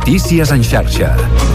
Notícies en xarxa.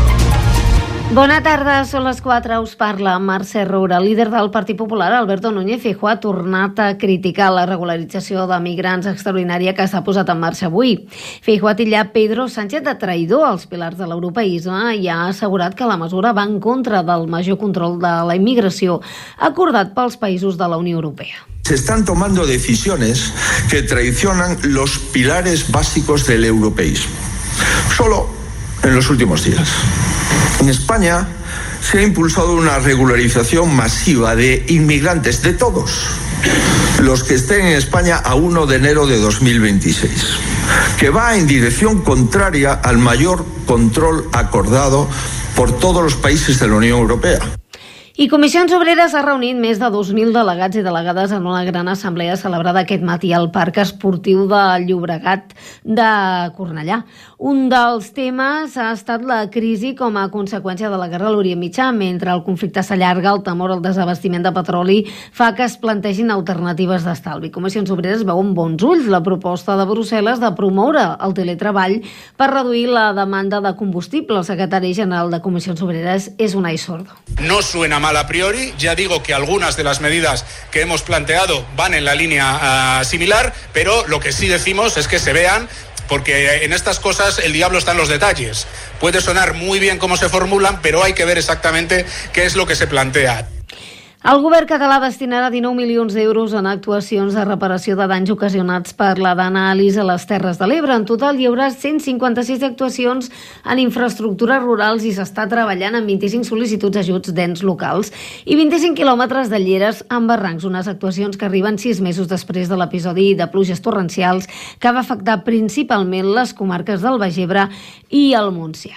Bona tarda, són les 4, us parla Mercè Roura. El líder del Partit Popular, Alberto Núñez Feijóo, ha tornat a criticar la regularització de migrants extraordinària que s'ha posat en marxa avui. Feijóo ha titllat Pedro Sánchez de traïdor als pilars de l'europeisme i ha assegurat que la mesura va en contra del major control de la immigració acordat pels països de la Unió Europea. Se están tomando decisiones que traicionan los pilares básicos del europeísmo. Solo en los últimos días. En España se ha impulsado una regularización masiva de inmigrantes, de todos los que estén en España a 1 de enero de 2026, que va en dirección contraria al mayor control acordado por todos los países de la Unión Europea. I Comissions Obreres ha reunit més de 2.000 delegats i delegades en una gran assemblea celebrada aquest matí al Parc Esportiu de Llobregat de Cornellà. Un dels temes ha estat la crisi com a conseqüència de la guerra a l'Orient Mitjà. Mentre el conflicte s'allarga, el temor al desabastiment de petroli fa que es plantegin alternatives d'estalvi. Comissions Obreres veu amb bons ulls la proposta de Brussel·les de promoure el teletreball per reduir la demanda de combustible. El secretari general de Comissions Obreres és Unai Sordo. No suena mal a priori, ya digo que algunas de las medidas que hemos planteado van en la línea similar, pero lo que sí decimos es que se vean, porque en estas cosas el diablo está en los detalles. Puede sonar muy bien cómo se formulan, pero hay que ver exactamente qué es lo que se plantea. El govern català destinarà 19 milions d'euros en actuacions de reparació de danys ocasionats per la d'anàlisi a les Terres de l'Ebre. En total hi haurà 156 actuacions en infraestructures rurals i s'està treballant en 25 sol·licituds d'ajuts d'ens locals i 25 quilòmetres de lleres amb barrancs, unes actuacions que arriben 6 mesos després de l'episodi de pluges torrencials que va afectar principalment les comarques del Baix Ebre i el Montsià.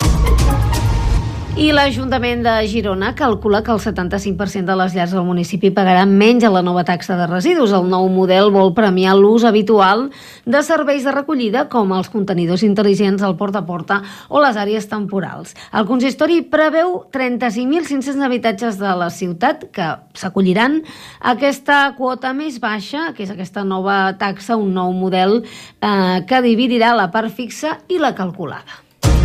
I l'Ajuntament de Girona calcula que el 75% de les llars del municipi pagaran menys a la nova taxa de residus. El nou model vol premiar l'ús habitual de serveis de recollida com els contenidors intel·ligents, el porta a porta o les àrees temporals. El consistori preveu 35.500 habitatges de la ciutat que s'acolliran a aquesta quota més baixa, que és aquesta nova taxa, un nou model que dividirà la part fixa i la calculada.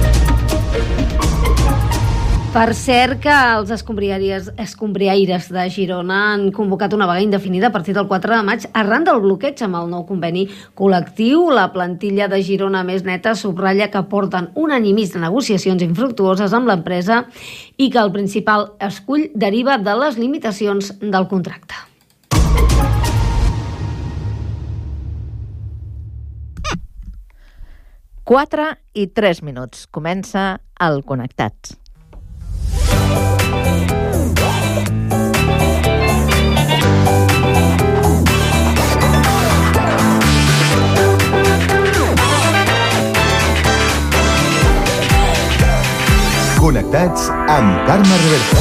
Per cert que els escombriaires de Girona han convocat una vaga indefinida a partir del 4 de maig arran del bloqueig amb el nou conveni col·lectiu. La plantilla de Girona Més Neta subratlla que porten un any i mig de negociacions infructuoses amb l'empresa i que el principal escull deriva de les limitacions del contracte. Quatre i 3 minuts. Comença el Connectats. Connectats amb Carme Reversa.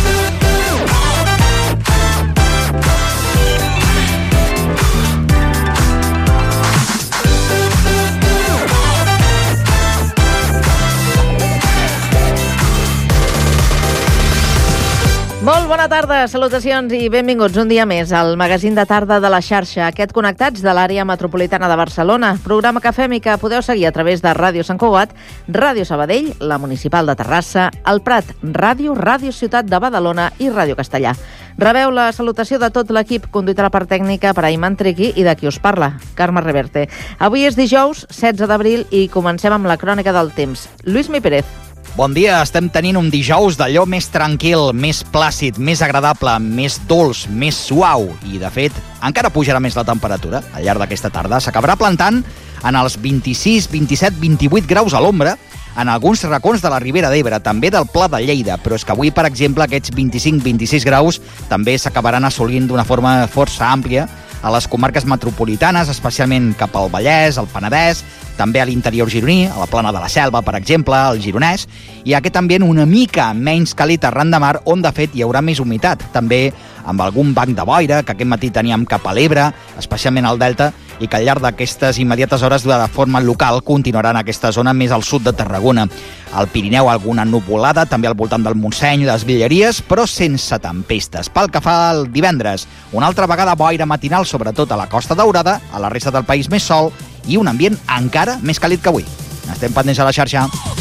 Molt bona tarda, salutacions i benvinguts un dia més al magazín de tarda de la xarxa, aquest Connectats de l'àrea metropolitana de Barcelona, programa que fem i que podeu seguir a través de Ràdio Sant Cugat, Ràdio Sabadell, la Municipal de Terrassa, el Prat Ràdio, Ràdio Ciutat de Badalona i Ràdio Castellà. Rebeu la salutació de tot l'equip, conduït a la part tècnica per Ayman Triqui i de qui us parla, Carme Reverte. Avui és dijous, 16 d'abril, i comencem amb la crònica del temps. Lluís Mi Pérez. Bon dia, estem tenint un dijous d'allò més tranquil, més plàcid, més agradable, més dolç, més suau. I, de fet, encara pujarà més la temperatura al llarg d'aquesta tarda. S'acabarà plantant en els 26, 27, 28 graus a l'ombra en alguns racons de la Ribera d'Ebre, també del Pla de Lleida. Però és que avui, per exemple, aquests 25-26 graus també s'acabaran assolint d'una forma força àmplia a les comarques metropolitanes, especialment cap al Vallès, al Penedès, també a l'interior gironí, a la Plana de la Selva, per exemple, al Gironès, i aquest ambient una mica menys càlid arran de mar, on de fet hi haurà més humitat, també amb algun banc de boira que aquest matí teníem cap a l'Ebre, especialment al Delta, i que al llarg d'aquestes immediates hores de forma local continuarà en aquesta zona més al sud de Tarragona. Al Pirineu alguna nuvolada, també al voltant del Montseny i les Villeries, però sense tempestes. Pel que fa al divendres, una altra vegada boira matinal, sobretot a la Costa Daurada, a la resta del país més sol i un ambient encara més càlid que avui. Estem pendents a la xarxa.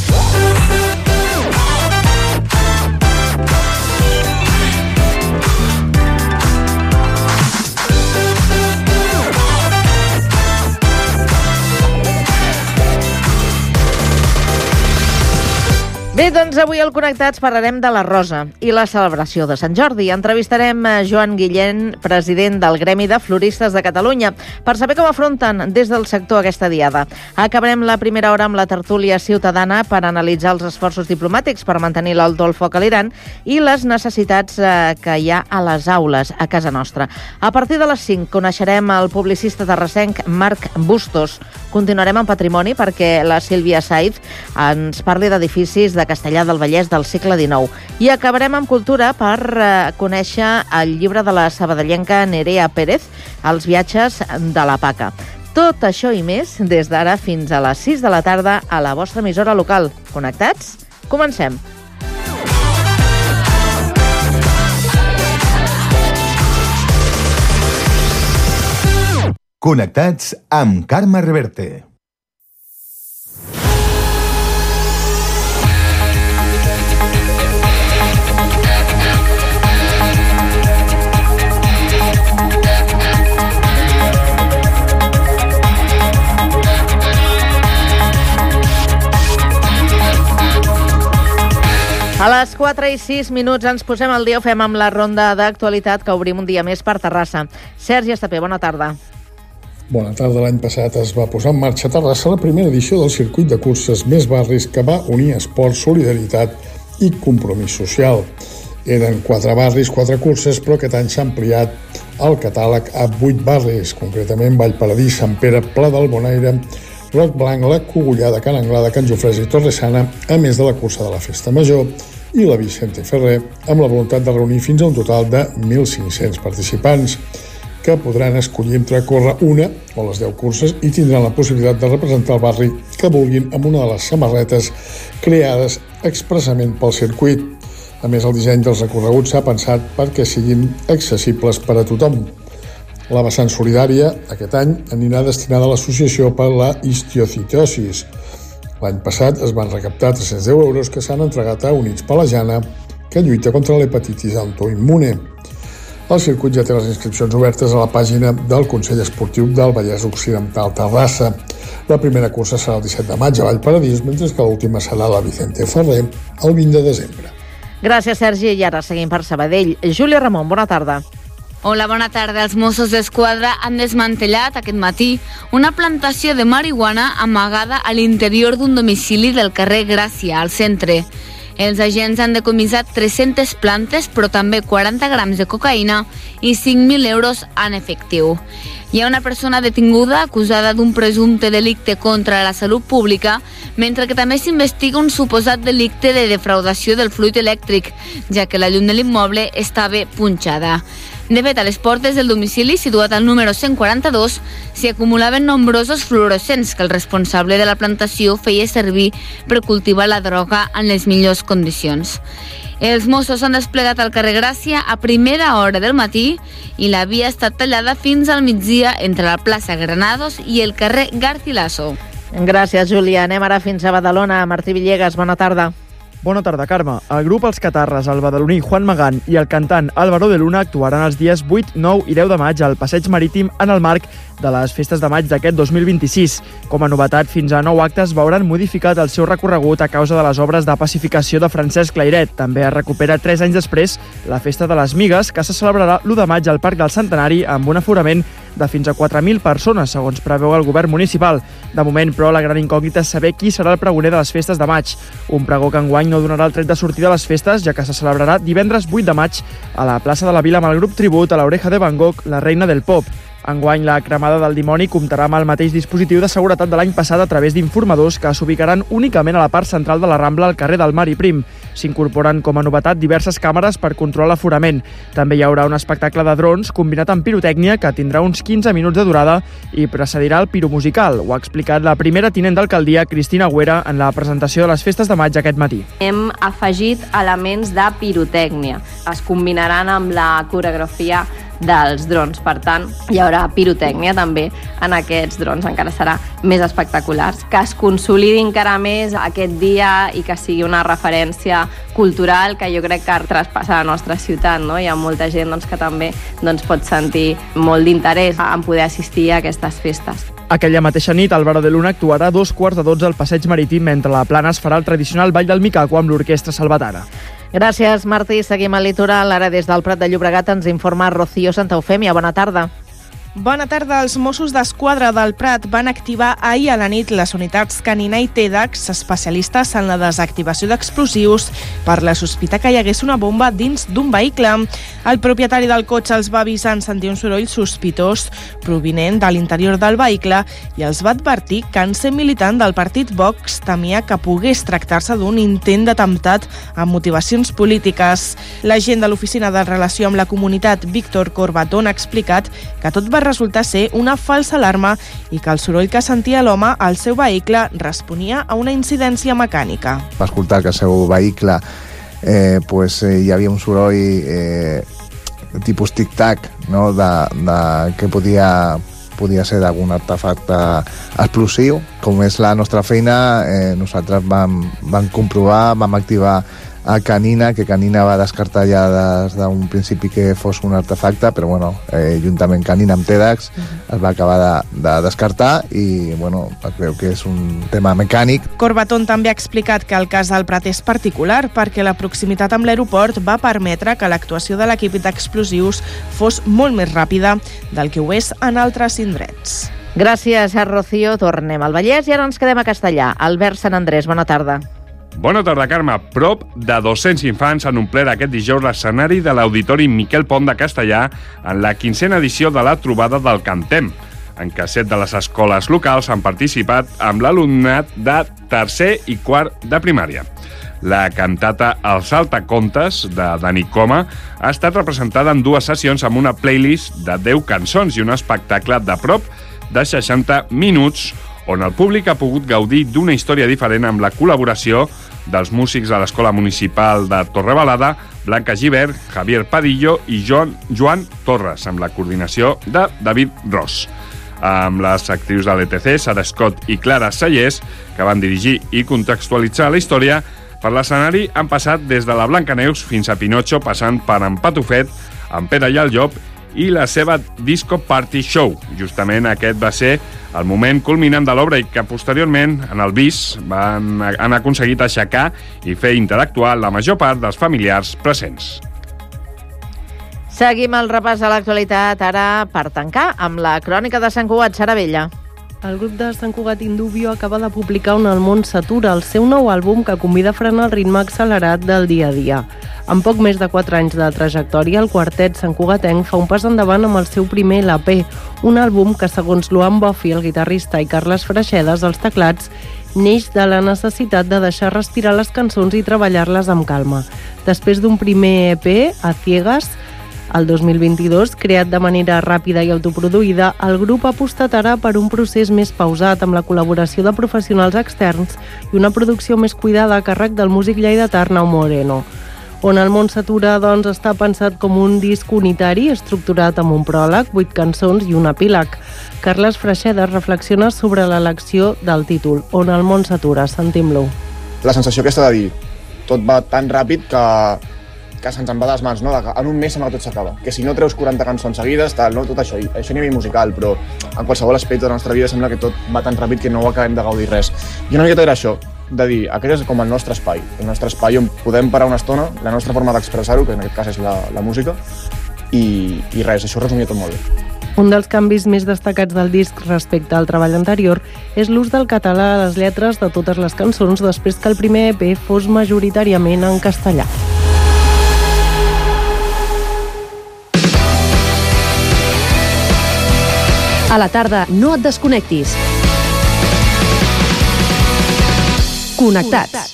Bé, doncs avui al Connectats parlarem de la Rosa i la celebració de Sant Jordi. Entrevistarem a Joan Guillén, president del Gremi de Floristes de Catalunya, per saber com afronten des del sector aquesta diada. Acabarem la primera hora amb la tertúlia ciutadana per analitzar els esforços diplomàtics per mantenir l'alto el foc a l'Iran i les necessitats que hi ha a les aules a casa nostra. A partir de les 5 coneixerem el publicista terrassenc Marc Bustos. Continuarem amb patrimoni perquè la Sílvia Saiz ens parli d'edificis de Castellar del Vallès del segle XIX. I acabarem amb cultura per conèixer el llibre de la sabadellenca Nerea Pérez, Els viatges de la Paca. Tot això i més des d'ara fins a les 6 de la tarda a la vostra emissora local. Connectats? Comencem. Connectats amb Carme Reverte. A les 4 i 6 minuts ens posem al dia, ho fem amb la ronda d'actualitat que obrim un dia més per Terrassa. Sergi Estapé, bona tarda. Bona tarda. L'any passat es va posar en marxa a Terrassa la primera edició del circuit de curses Més Barris que va unir esport, solidaritat i compromís social. Eren 4 barris, 4 curses, però aquest any s'ha ampliat el catàleg a 8 barris, concretament Vallparadís, Sant Pere, Pla del Bonaire, Roc Blanc, la Cogullada, Can Anglada, Can Jofresa i Torresana, a més de la cursa de la Festa Major i la Vicente Ferrer, amb la voluntat de reunir fins a un total de 1.500 participants, que podran escollir entre córrer una o les 10 curses i tindran la possibilitat de representar el barri que vulguin amb una de les samarretes creades expressament pel circuit. A més, el disseny dels recorreguts s'ha pensat perquè siguin accessibles per a tothom. La vessant solidària, aquest any, anirà destinada a l'Associació per la Histiocitosis. L'any passat es van recaptar 310 euros que s'han entregat a Units per la Jana, que lluita contra l'hepatitis autoimmune. El circuit ja té les inscripcions obertes a la pàgina del Consell Esportiu del Vallès Occidental Terrassa. La primera cursa serà el 17 de maig a Vallparadís, mentre que l'última serà la Vicente Ferrer el 20 de desembre. Gràcies, Sergi. I ara seguim per Sabadell. Júlia Ramon, bona tarda. Hola, bona tarda. Els Mossos d'Esquadra han desmantellat aquest matí una plantació de marihuana amagada a l'interior d'un domicili del carrer Gràcia, al centre. Els agents han decomissat 300 plantes, però també 40 grams de cocaïna i 5.000 euros en efectiu. Hi ha una persona detinguda acusada d'un presumpte delicte contra la salut pública, mentre que també s'investiga un suposat delicte de defraudació del fluid elèctric, ja que la llum de l'immoble estava punxada. De fet, a les portes del domicili, situat al número 142, s'hi acumulaven nombrosos fluorescents que el responsable de la plantació feia servir per cultivar la droga en les millors condicions. Els Mossos s'han desplegat al carrer Gràcia a primera hora del matí i la via ha estat tallada fins al migdia entre la plaça Granados i el carrer Garcilaso. Gràcies, Júlia. Anem ara fins a Badalona. Martí Villegas, bona tarda. Bona tarda, Carme. El grup Els Catarres, el badaloní Juan Magán i el cantant Álvaro de Luna actuaran els dies 8, 9 i 10 de maig al Passeig Marítim en el marc de les festes de maig d'aquest 2026. Com a novetat, fins a 9 actes veuran modificat el seu recorregut a causa de les obres de pacificació de Francesc Layret. També es recupera 3 anys després la Festa de les Migues, que se celebrarà l'1 de maig al Parc del Centenari amb un aforament de fins a 4.000 persones, segons preveu el govern municipal. De moment, però, la gran incògnita és saber qui serà el pregoner de les festes de maig. Un pregó que enguany no donarà el tret de sortida a les festes, ja que se celebrarà divendres 8 de maig a la plaça de la Vila amb el grup tribut a l'Oreja de Van Gogh, la reina del pop. Enguany, la cremada del dimoni comptarà amb el mateix dispositiu de seguretat de l'any passat a través d'informadors que s'ubicaran únicament a la part central de la Rambla al carrer del Mar i Prim. S'incorporen com a novetat diverses càmeres per controlar l'aforament. També hi haurà un espectacle de drons combinat amb pirotècnia que tindrà uns 15 minuts de durada i precedirà el piromusical. Ho ha explicat la primera tinent d'alcaldia, Cristina Agüera, en la presentació de les festes de maig aquest matí. Hem afegit elements de pirotècnia. Es combinaran amb la coreografia dels drons. Per tant, hi haurà pirotècnia també en aquests drons, encara serà més espectaculars. Que es consolidi encara més aquest dia i que sigui una referència cultural que jo crec que traspassa la nostra ciutat, no? Hi ha molta gent que també pot sentir molt d'interès en poder assistir a aquestes festes. Aquella mateixa nit, Álvaro de Luna actuarà a 2:15 al Passeig Marítim, mentre a la Plana es farà el tradicional Ball del Micaco amb l'Orquestra Salvatara. Gràcies, Martí. Seguim al litoral. Ara des del Prat de Llobregat ens informa Rocío Santa Eufèmia. Bona tarda. Bona tarda. Els Mossos d'Esquadra del Prat van activar ahir a la nit les unitats Canina i TEDx, especialistes en la desactivació d'explosius, per la sospita que hi hagués una bomba dins d'un vehicle. El propietari del cotxe els va avisar en sentir un soroll sospitós provinent de l'interior del vehicle i els va advertir que, en ser militant del partit Vox, temia que pogués tractar-se d'un intent d'atemptat amb motivacions polítiques. L'agent de l'Oficina de Relació amb la Comunitat, Víctor Corbatón, ha explicat que tot va resultar ser una falsa alarma i que el soroll que sentia l'home al seu vehicle responia a una incidència mecànica. Va escoltar que al seu vehicle hi havia un soroll tipus tic-tac, no? Que podia ser d'algun artefacte explosiu. Com és la nostra feina, nosaltres vam comprovar, vam activar a Canina, que Canina va descartar ja des d'un principi que fos un artefacte, però juntament Canina amb TEDx es va acabar de descartar i es veu que és un tema mecànic. Corbatón també ha explicat que el cas del Prat és particular perquè la proximitat amb l'aeroport va permetre que l'actuació de l'equip d'explosius fos molt més ràpida del que ho és en altres indrets. Gràcies, Rocío. Tornem al Vallès i ara ens quedem a Castellà. Albert Sant Andrés, bona tarda. Bona tarda, Carme. Prop de 200 infants han omplert aquest dijous l'escenari de l'Auditori Miquel Pont de Castellà en la 15a edició de la trobada del Cantem, en què 7 de les escoles locals han participat amb l'alumnat de tercer i quart de primària. La cantata Els Altacontes, de Dani Coma, ha estat representada en 2 sessions amb una playlist de 10 cançons i un espectacle de prop de 60 minuts on el públic ha pogut gaudir d'una història diferent amb la col·laboració dels músics de l'Escola Municipal de Torrebalada, Blanca Gibert, Javier Padillo i Joan Torres, amb la coordinació de David Ross. Amb les actrius de l'ETC, Sara Scott i Clara Sallés, que van dirigir i contextualitzar la història, per l'escenari han passat des de la Blancaneus fins a Pinocho, passant per en Patufet, en Pere i el Llop i la seva Disco Party Show. Justament aquest va ser el moment culminant de l'obra i que posteriorment, en el bis, han aconseguit aixecar i fer interactuar la major part dels familiars presents. Seguim el repàs de l'actualitat ara per tancar amb la crònica de Sant Cugat, Sara Vella. El grup de Sant Cugat Indubio acaba de publicar On el món s'atura, el seu nou àlbum que convida a frenar el ritme accelerat del dia a dia. Amb poc més de 4 anys de trajectòria, el quartet santcugatenc fa un pas endavant amb el seu primer LP, un àlbum que, segons Luan Bofi, el guitarrista, i Carles Freixedes, els teclats, neix de la necessitat de deixar respirar les cançons i treballar-les amb calma. Després d'un primer EP, A Ciegas, el 2022, creat de manera ràpida i autoproduïda, el grup ha apostat ara per un procés més pausat amb la col·laboració de professionals externs i una producció més cuidada a càrrec del músic lleidatà Arnau Moreno. On el món s'atura, doncs, està pensat com un disc unitari estructurat amb un pròleg, 8 cançons i un epíleg. Carles Freixedes reflexiona sobre l'elecció del títol, On el món s'atura. Sentim-lo. La sensació aquesta de dir, tot va tan ràpid que se'ns en va de les mans, no? En un mes sembla que tot s'acaba. Que si no treus 40 cançons seguides, tal, no? Tot això. Això a nivell musical, però en qualsevol aspecte de la nostra vida sembla que tot va tan ràpid que no ho acabem de gaudir res. I una miqueta era això, de dir, aquest és com el nostre espai on podem parar una estona, la nostra forma d'expressar-ho, que en aquest cas és la música, i res, això ho resumia tot molt bé. Un dels canvis més destacats del disc respecte al treball anterior és l'ús del català a les lletres de totes les cançons després que el primer EP fos majoritàriament en castellà. A la tarda, no et desconnectis. Connectats.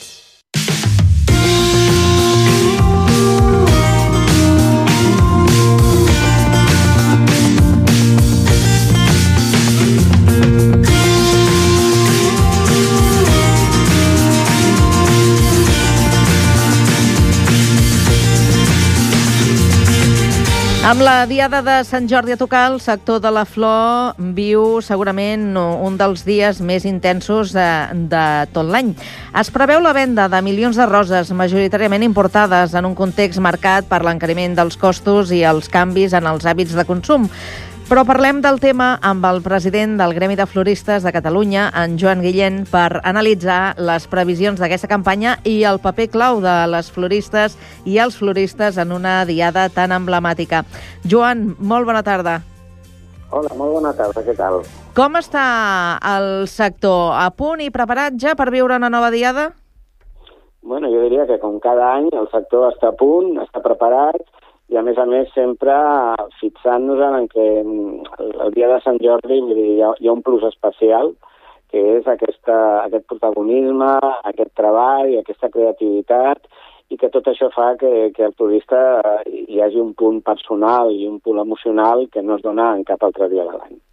Amb la diada de Sant Jordi a tocar, el sector de la flor viu segurament un dels dies més intensos de tot l'any. Es preveu la venda de milions de roses, majoritàriament importades, en un context marcat per l'encariment dels costos i els canvis en els hàbits de consum. Però parlem del tema amb el president del Gremi de Floristes de Catalunya, en Joan Guillén, per analitzar les previsions d'aquesta campanya i el paper clau de les floristes i els floristes en una diada tan emblemàtica. Joan, molt bona tarda. Hola, molt bona tarda, què tal? Com està el sector? A punt i preparat ja per viure una nova diada? Bueno, jo diria que com cada any el sector està a punt, està preparat, i a més sempre fixant-nos en que el dia de Sant Jordi hi ha un plus especial, que és aquest protagonisme, aquest treball, aquesta creativitat, i que tot això fa que el turista hi hagi un punt personal i un punt emocional que no es dona en cap altre dia de l'any.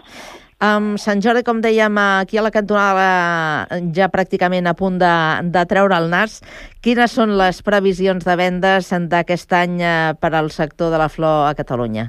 Sant Jordi, com dèiem, aquí a la cantonada ja pràcticament a punt de treure el nas. Quines són les previsions de vendes d'aquest any per al sector de la flor a Catalunya?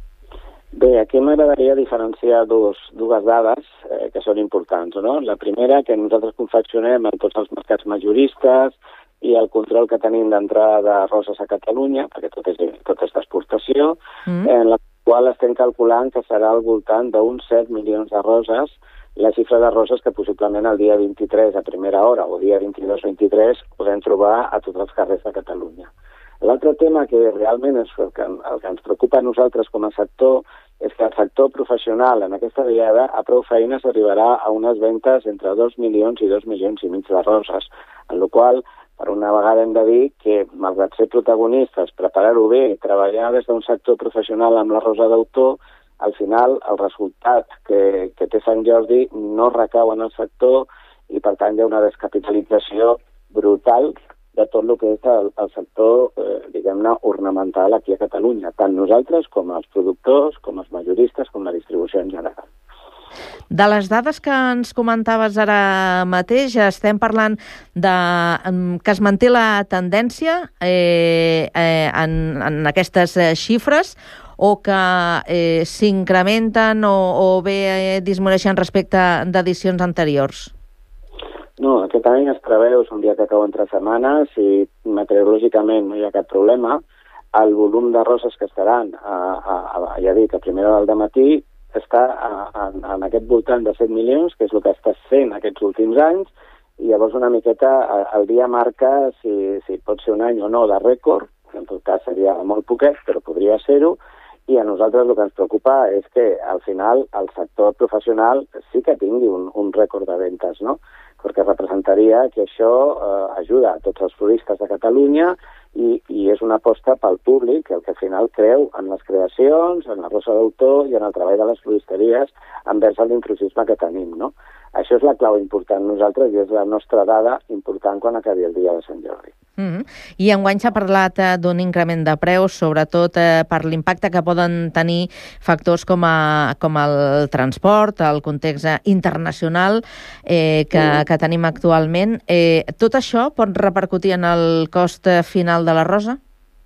Bé, aquí m'agradaria diferenciar dues dades que són importants, no? La primera, que nosaltres confeccionem en tots els mercats majoristes i el control que tenim d'entrada de roses a Catalunya, perquè tot és d'exportació, en la qual estem calculant que serà al voltant d'uns 7 milions de roses, la xifra de roses que possiblement el dia 23 a primera hora o dia 22-23 podem trobar a tots els carrers de Catalunya. L'altre tema que realment és el que ens preocupa a nosaltres com a sector és que el sector professional en aquesta diada a prou feines arribarà a unes ventes entre 2 milions i 2 milions i mig de roses, en la qual per una vegada hem de dir que, malgrat ser protagonistes, preparar-ho bé, treballar des d'un sector professional amb la rosa d'autor, al final el resultat que té Sant Jordi no recau en el sector i, per tant, hi ha una descapitalització brutal de tot el que és el sector, diguem-ne, ornamental aquí a Catalunya, tant nosaltres com els productors, com els majoristes, com la distribució en general. De les dades que ens comentaves ara mateix, estem parlant que es manté la tendència en aquestes xifres o que s'incrementen o bé disminueixen respecte d'edicions anteriors? No, aquest any es preveu, és un dia que cau entre setmanes i meteorològicament no hi ha cap problema. El volum de roses que estaran, ja dic, a primera hora del matí, està en aquest voltant de 7 milions, que és el que està sent aquests últims anys, i llavors una miqueta el dia marca si pot ser un any o no de rècord, que en tot cas seria molt poquet, però podria ser-ho, i a nosaltres el que ens preocupa és que al final el sector professional sí que tingui un rècord de ventes, no? Perquè representaria que això ajuda a tots els floristes de Catalunya i és una aposta pel públic, el que al final creu en les creacions, en la rosa d'autor i en el treball de les floristeries envers l'intrusisme que tenim, no? Això és la clau important nosaltres i és la nostra dada important quan acabi el dia de Sant Jordi. I enguany s'ha parlat d'un increment de preus, sobretot per l'impacte que poden tenir factors com el transport, el context internacional que tenim actualment. Tot això pot repercutir en el cost final de la rosa?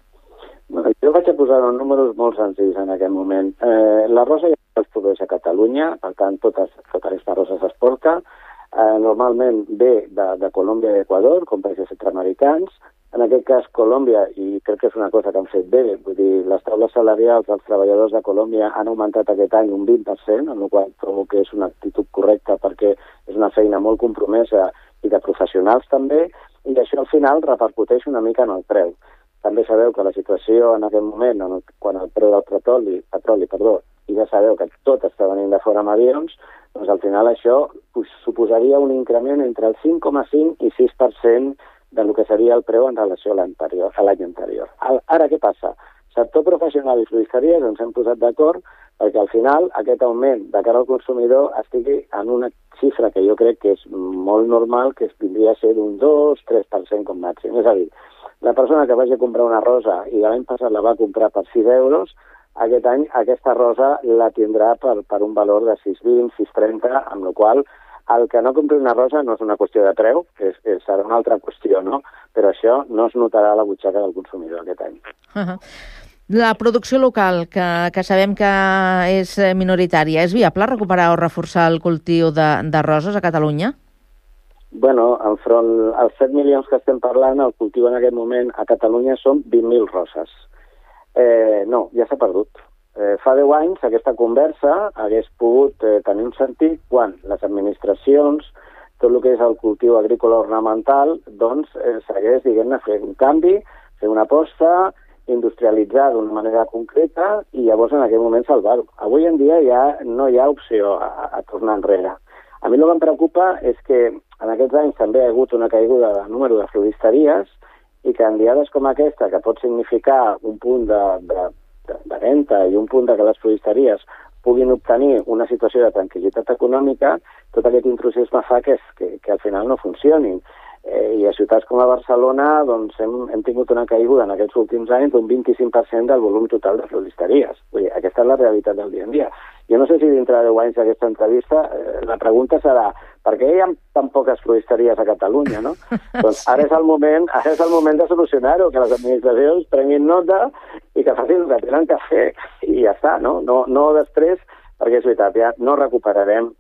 Jo vaig a posar uns números molt senzills en aquest moment. La rosa ja es produeix a Catalunya, per tant, tota aquesta rosa s'exporta. Normalment ve de Colòmbia i Equador, com països centroamericans. En aquest cas, Colòmbia, i crec que és una cosa que han fet bé, vull dir, les taules salarials dels treballadors de Colòmbia han augmentat aquest any un 20%, en el qual trobo que és una actitud correcta perquè és una feina molt compromesa i de professionals també, i això al final repercuteix una mica en el preu. També sabeu que la situació en aquest moment, quan el preu del petroli, i ja sabeu que tot està venint de fora amb avions, doncs al final això suposaria un increment entre el 5,5 i 6% del que seria el preu en relació a l'any anterior. Ara què passa? Sector professional i floristeries ens hem posat d'acord perquè al final aquest augment de cara al consumidor estigui en una xifra que jo crec que és molt normal, que vindria a ser d'un 2-3% com màxim. És a dir, la persona que vagi a comprar una rosa i l'any passat la va comprar per 6 euros, aquest any aquesta rosa la tindrà per un valor de 6,20, 6,30, amb la qual el que no compri una rosa no és una qüestió de preu, serà una altra qüestió, no? Però això no es notarà a la butxaca del consumidor aquest any. La producció local, que sabem que és minoritària, és viable recuperar o reforçar el cultiu de roses a Catalunya? Bueno, enfront als 7 milions que estem parlant, el cultiu en aquest moment a Catalunya són 20.000 roses. No, ja s'ha perdut. Fa 10 anys aquesta conversa hagués pogut tenir un sentit quan les administracions, tot el que és el cultiu agrícola ornamental, doncs s'hagués, diguem-ne, fer un canvi, fer una aposta, industrialitzar d'una manera concreta i llavors en aquell moment salvar-ho. Avui en dia ja no hi ha opció a tornar enrere. A mi el que em preocupa és que en aquests anys també ha hagut una caiguda de número de floristeries i que en diades com aquesta, que pot significar un punt de venda i un punt de que les floristeries puguin obtenir una situació de tranquil·litat econòmica, tot aquest intrusisme fa que al final no funcionin. I a ciutats com a Barcelona doncs, hem tingut una caiguda en aquests últims anys d'un 25% del volum total de floristeries. Vull dir, aquesta és la realitat del dia en dia. Jo no sé si dintre de 10 anys d'aquesta entrevista la pregunta serà per què hi ha tan poques floristeries a Catalunya, no? Doncs ara és el moment de solucionar-ho, que les administracions prenguin nota i que facin el que tenen que fer i ja està, no? No després, perquè és veritat, ja no recuperarem,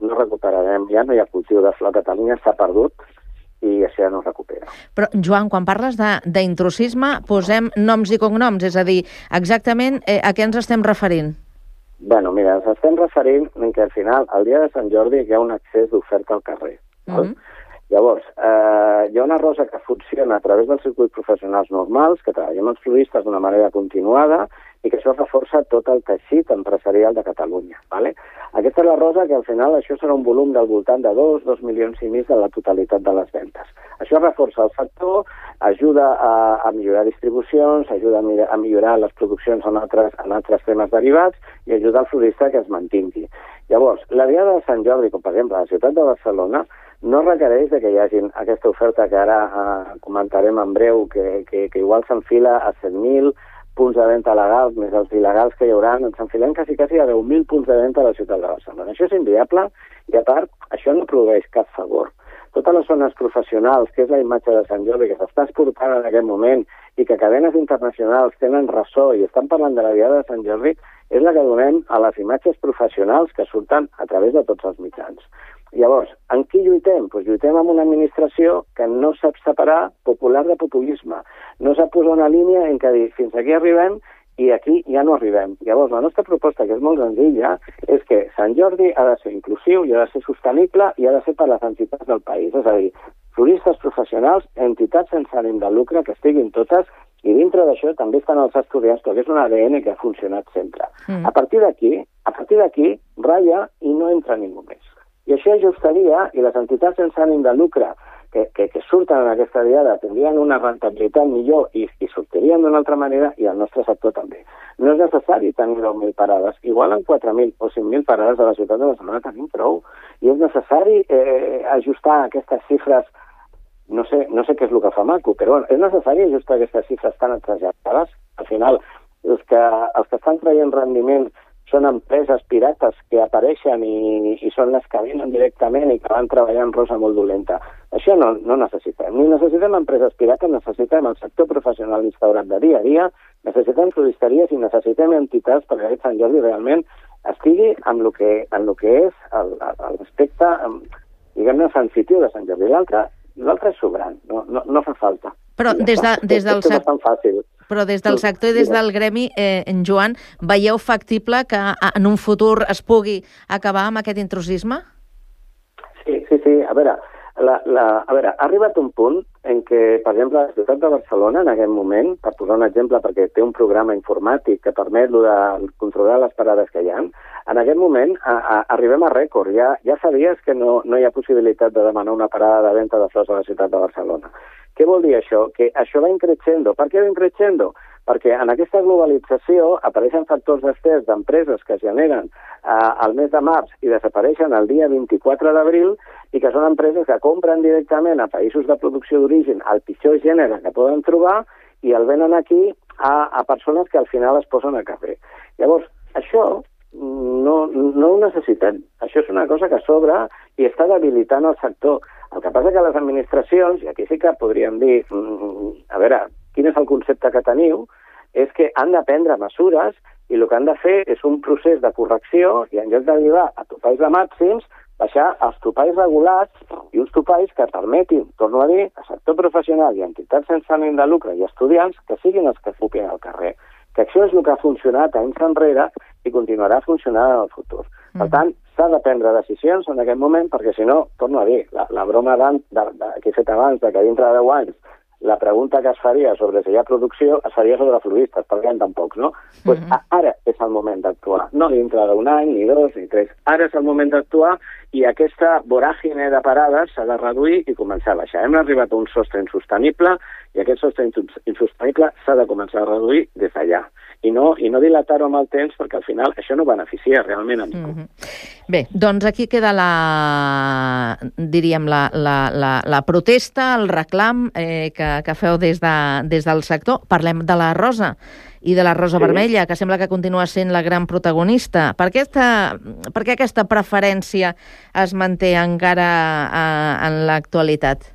ja no hi ha cultiu de flor a Catalunya, s'ha perdut i això ja no es recupera. Però, Joan, quan parles d'intrusisme, posem noms i cognoms, és a dir, exactament a què ens estem referint? Bueno, mira, ens estem referint que al final, el dia de Sant Jordi, hi ha un accés d'oferta al carrer. Llavors, hi ha una rosa que funciona a través dels circuits professionals normals, que treballem els floristes d'una manera continuada i que això reforça tot el teixit empresarial de Catalunya. ¿Vale? Aquesta és la rosa que al final això serà un volum del voltant de 2 milions i mig de la totalitat de les ventes. Això reforça el sector, ajuda a millorar distribucions, ajuda a millorar les produccions en altres temes derivats i ajuda al florista que es mantingui. Llavors, la diada de Sant Jordi, com per exemple a la ciutat de Barcelona, no requereix que hi hagi aquesta oferta que ara comentarem en breu, que igual s'enfila a 100.000 punts de venda legals, més els il·legals que hi haurà, ens enfilem quasi a 10.000 punts de venda a la ciutat de Barcelona. Això és inviable i, a part, això no produeix cap favor. Totes les zones professionals, que és la imatge de Sant Jordi, que s'està exportant en aquest moment i que cadenes internacionals tenen ressò i estan parlant de la diada de Sant Jordi, és la que donem a les imatges professionals que surten a través de tots els mitjans. Llavors, en qui lluitem? Doncs lluitem amb una administració que no sap separar popular de populisme. No sap posar una línia en què dir fins aquí arribem i aquí ja no arribem. Llavors, la nostra proposta, que és molt senzilla, és que Sant Jordi ha de ser inclusiu i ha de ser sostenible i ha de ser per les entitats del país. És a dir, floristes professionals, entitats sense ànim de lucre, que estiguin totes, i dintre d'això també estan els estudiants, perquè és un ADN que ha funcionat sempre. A partir d'aquí, ratlla i no entra ningú més. I això ajustaria, i les entitats sense ànim de lucre que surten en aquesta diada tindrien una rentabilitat millor i sortirien d'una altra manera, i el nostre sector també. No és necessari tenir 10.000 parades. Igual en 4.000 o 5.000 parades a la ciutat de Barcelona tenim prou. I és necessari ajustar aquestes xifres, no sé què és el que fa maco, però és necessari ajustar aquestes xifres tan exagerades. Al final, els que estan traient rendiments són empreses pirates que apareixen i són les que venen directament i que van treballar en rosa molt dolenta. Això no necessitem. Ni necessitem empreses pirates, necessitem el sector professional instaurat de dia a dia, necessitem floristeries i necessitem entitats perquè aquest Sant Jordi realment estigui amb el que és l'aspecte, diguem-ne, sensitiu de Sant Jordi. L'altre és sobrant, no fa falta. Però des del sector... És tan fàcil. Però des del sector i des del gremi, en Joan, veieu factible que en un futur es pugui acabar amb aquest intrusisme? Sí. A veure, ha arribat un punt en què, per exemple, la ciutat de Barcelona, en aquest moment, per posar un exemple, perquè té un programa informàtic que permet de controlar les parades que hi ha, en aquest moment arribem a rècord. Ja sabies que no hi ha possibilitat de demanar una parada de venda de flors a la ciutat de Barcelona. Què vol dir això? Que això va increixendo. Per què va increixendo? Perquè en aquesta globalització apareixen factors d'estès d'empreses que es generen al mes de març i desapareixen el dia 24 d'abril i que són empreses que compren directament a països de producció d'origen el pitjor gènere que poden trobar i el venen aquí a persones que al final es posen al carrer. Llavors, això no ho necessitem. Això és una cosa que sobra i està debilitant el sector. El que passa que les administracions, i aquí sí que podríem dir, a veure, quin és el concepte que teniu, és que han de prendre mesures i el que han de fer és un procés de correcció i en lloc d'arribar a topalls de màxims, baixar als topalls regulats i uns topalls que permetin, torno a dir, a sector professional i entitats sense ànim de lucre i estudiants que siguin els que fupin al carrer. Que això és el que ha funcionat anys enrere i continuarà funcionant en el futur. Per tant, s'ha de prendre decisions en aquest moment perquè, si no, torno a dir, la broma que he fet abans de que dintre de 10 anys la pregunta que es faria sobre si hi ha producció es faria sobre floristes, perquè hi ha tan pocs, no? Pues ara és el moment d'actuar, no dintre d'un any, ni 2, ni 3. Ara és el moment d'actuar i aquesta voràgine de parades s'ha de reduir i començar a baixar. Hem arribat a un sostre insostenible i aquest sostre insostenible s'ha de començar a reduir des d'allà. I no dilatar-ho amb el temps perquè al final això no beneficia realment a ningú. Bé, doncs aquí queda la protesta, el reclam que feu des del sector. Parlem de la rosa i de la rosa vermella, que sembla que continua sent la gran protagonista. Per què aquesta preferència es manté encara en l'actualitat?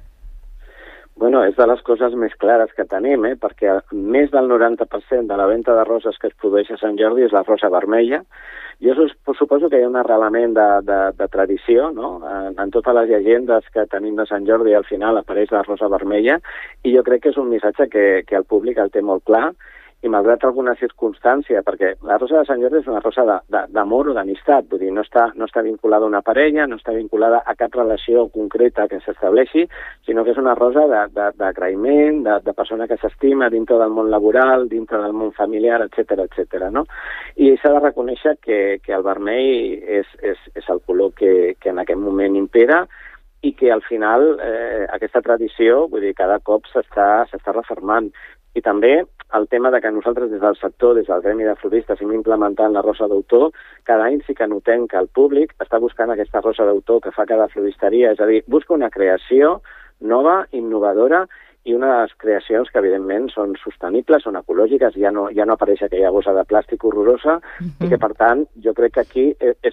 Bueno, és de les coses més clares que tenim, perquè més del 90% de la venda de roses que es produeix a Sant Jordi és la rosa vermella. Jo suposo que hi ha un arrelament de tradició, no? En totes les llegendes que tenim de Sant Jordi al final apareix la rosa vermella i jo crec que és un missatge que el públic el té molt clar i malgrat alguna circumstància, perquè la rosa de Sant Jordi és una rosa d'amor o d'amistat, vull dir, no està vinculada a una parella, no està vinculada a cap relació concreta que s'estableixi, sinó que és una rosa d'agraïment, de persona que s'estima dintre del món laboral, dintre del món familiar, etc., no? I s'ha de reconèixer que el vermell és el color que en aquest moment impera i que al final aquesta tradició, vull dir, cada cop s'està refermant. I també el tema de que nosaltres des del sector, des del gremi de floristes, estem implementant la rosa d'autor, cada any sí que notem que el públic està buscant aquesta rosa d'autor que fa cada floristeria, és a dir, busca una creació nova, innovadora, i unes creacions que, evidentment, són sostenibles, són ecològiques, ja no apareix aquella bossa de plàstic horrorosa, i que, per tant, jo crec que aquí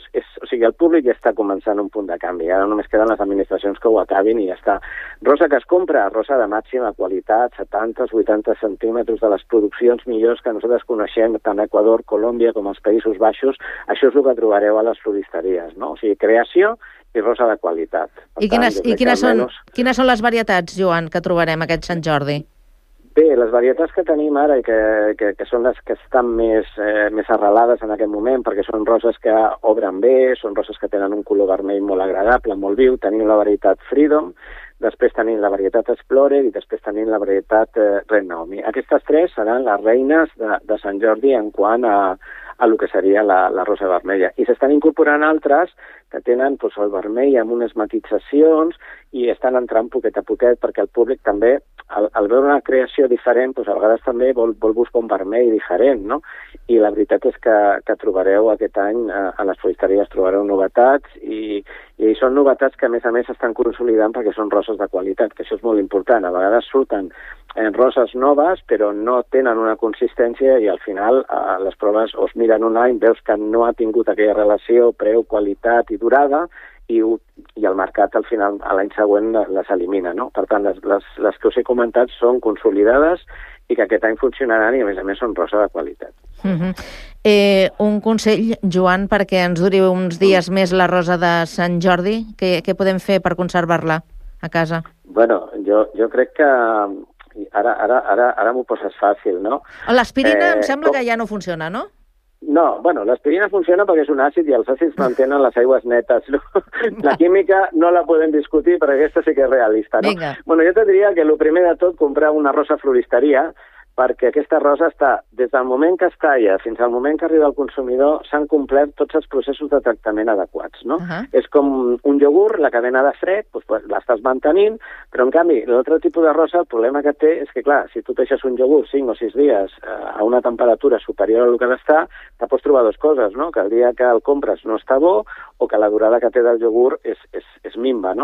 o sigui, el públic ja està començant un punt de canvi. Ara només queden les administracions que ho acabin i ja està. Rosa que es compra, rosa de màxima qualitat, 70-80 centímetres de les produccions millors que nosaltres coneixem, tant a Equador, Colòmbia com als Països Baixos, això és el que trobareu a les floristeries, no? O sigui, creació i rosa de qualitat. I quines són les varietats, Joan, que trobarem aquest Sant Jordi? Bé, les varietats que tenim ara i que són les que estan més arrelades en aquest moment, perquè són roses que obren bé, són roses que tenen un color vermell molt agradable, molt viu. Tenim la varietat Freedom, després tenim la varietat Explorer i després tenim la varietat Red Naomi. Aquestes tres seran les reines de Sant Jordi en quant a el que seria la rosa vermella. I s'estan incorporant altres que tenen el vermell amb unes matitzacions i estan entrant poquet a poquet perquè el públic també, al veure una creació diferent, a vegades també vol buscar un vermell diferent, no? I la veritat és que trobareu aquest any, a les floristeries trobareu novetats i són novetats que a més estan consolidant perquè són roses de qualitat, que això és molt important. A vegades surten roses noves però no tenen una consistència i al final les proves es miren un any, veus que no ha tingut aquella relació preu, qualitat i durada i el mercat al final l'any següent les elimina, no? Per tant, les que us he comentat són consolidades i que aquest any funcionaran i a més són rosa de qualitat. Un consell, Joan, perquè ens duri uns dies més la rosa de Sant Jordi, què podem fer per conservar-la a casa? Bueno, jo crec que ara m'ho poses fàcil, no? L'aspirina em sembla que ja no funciona, no? No, bueno, l'aspirina funciona perquè és un àcid i els àcids mantenen les aigües netes, no? La química no la podem discutir, però aquesta sí que és realista, no? Vinga. Bueno, jo te diria que el primer de tot comprar una rosa floristeria, perquè aquesta rosa està, des del moment que es talla fins al moment que arriba al consumidor, s'han complert tots els processos de tractament adequats, no? És com un iogurt, la cadena de fred, l'estàs mantenint, però en canvi, l'altre tipus de rosa, el problema que té és que, clar, si tu deixes un iogurt 5 o 6 dies a una temperatura superior a lo que ha d'estar, te pots trobar dues coses, no? Que el dia que el compres no està bo o que la durada que té del iogurt és minva, no?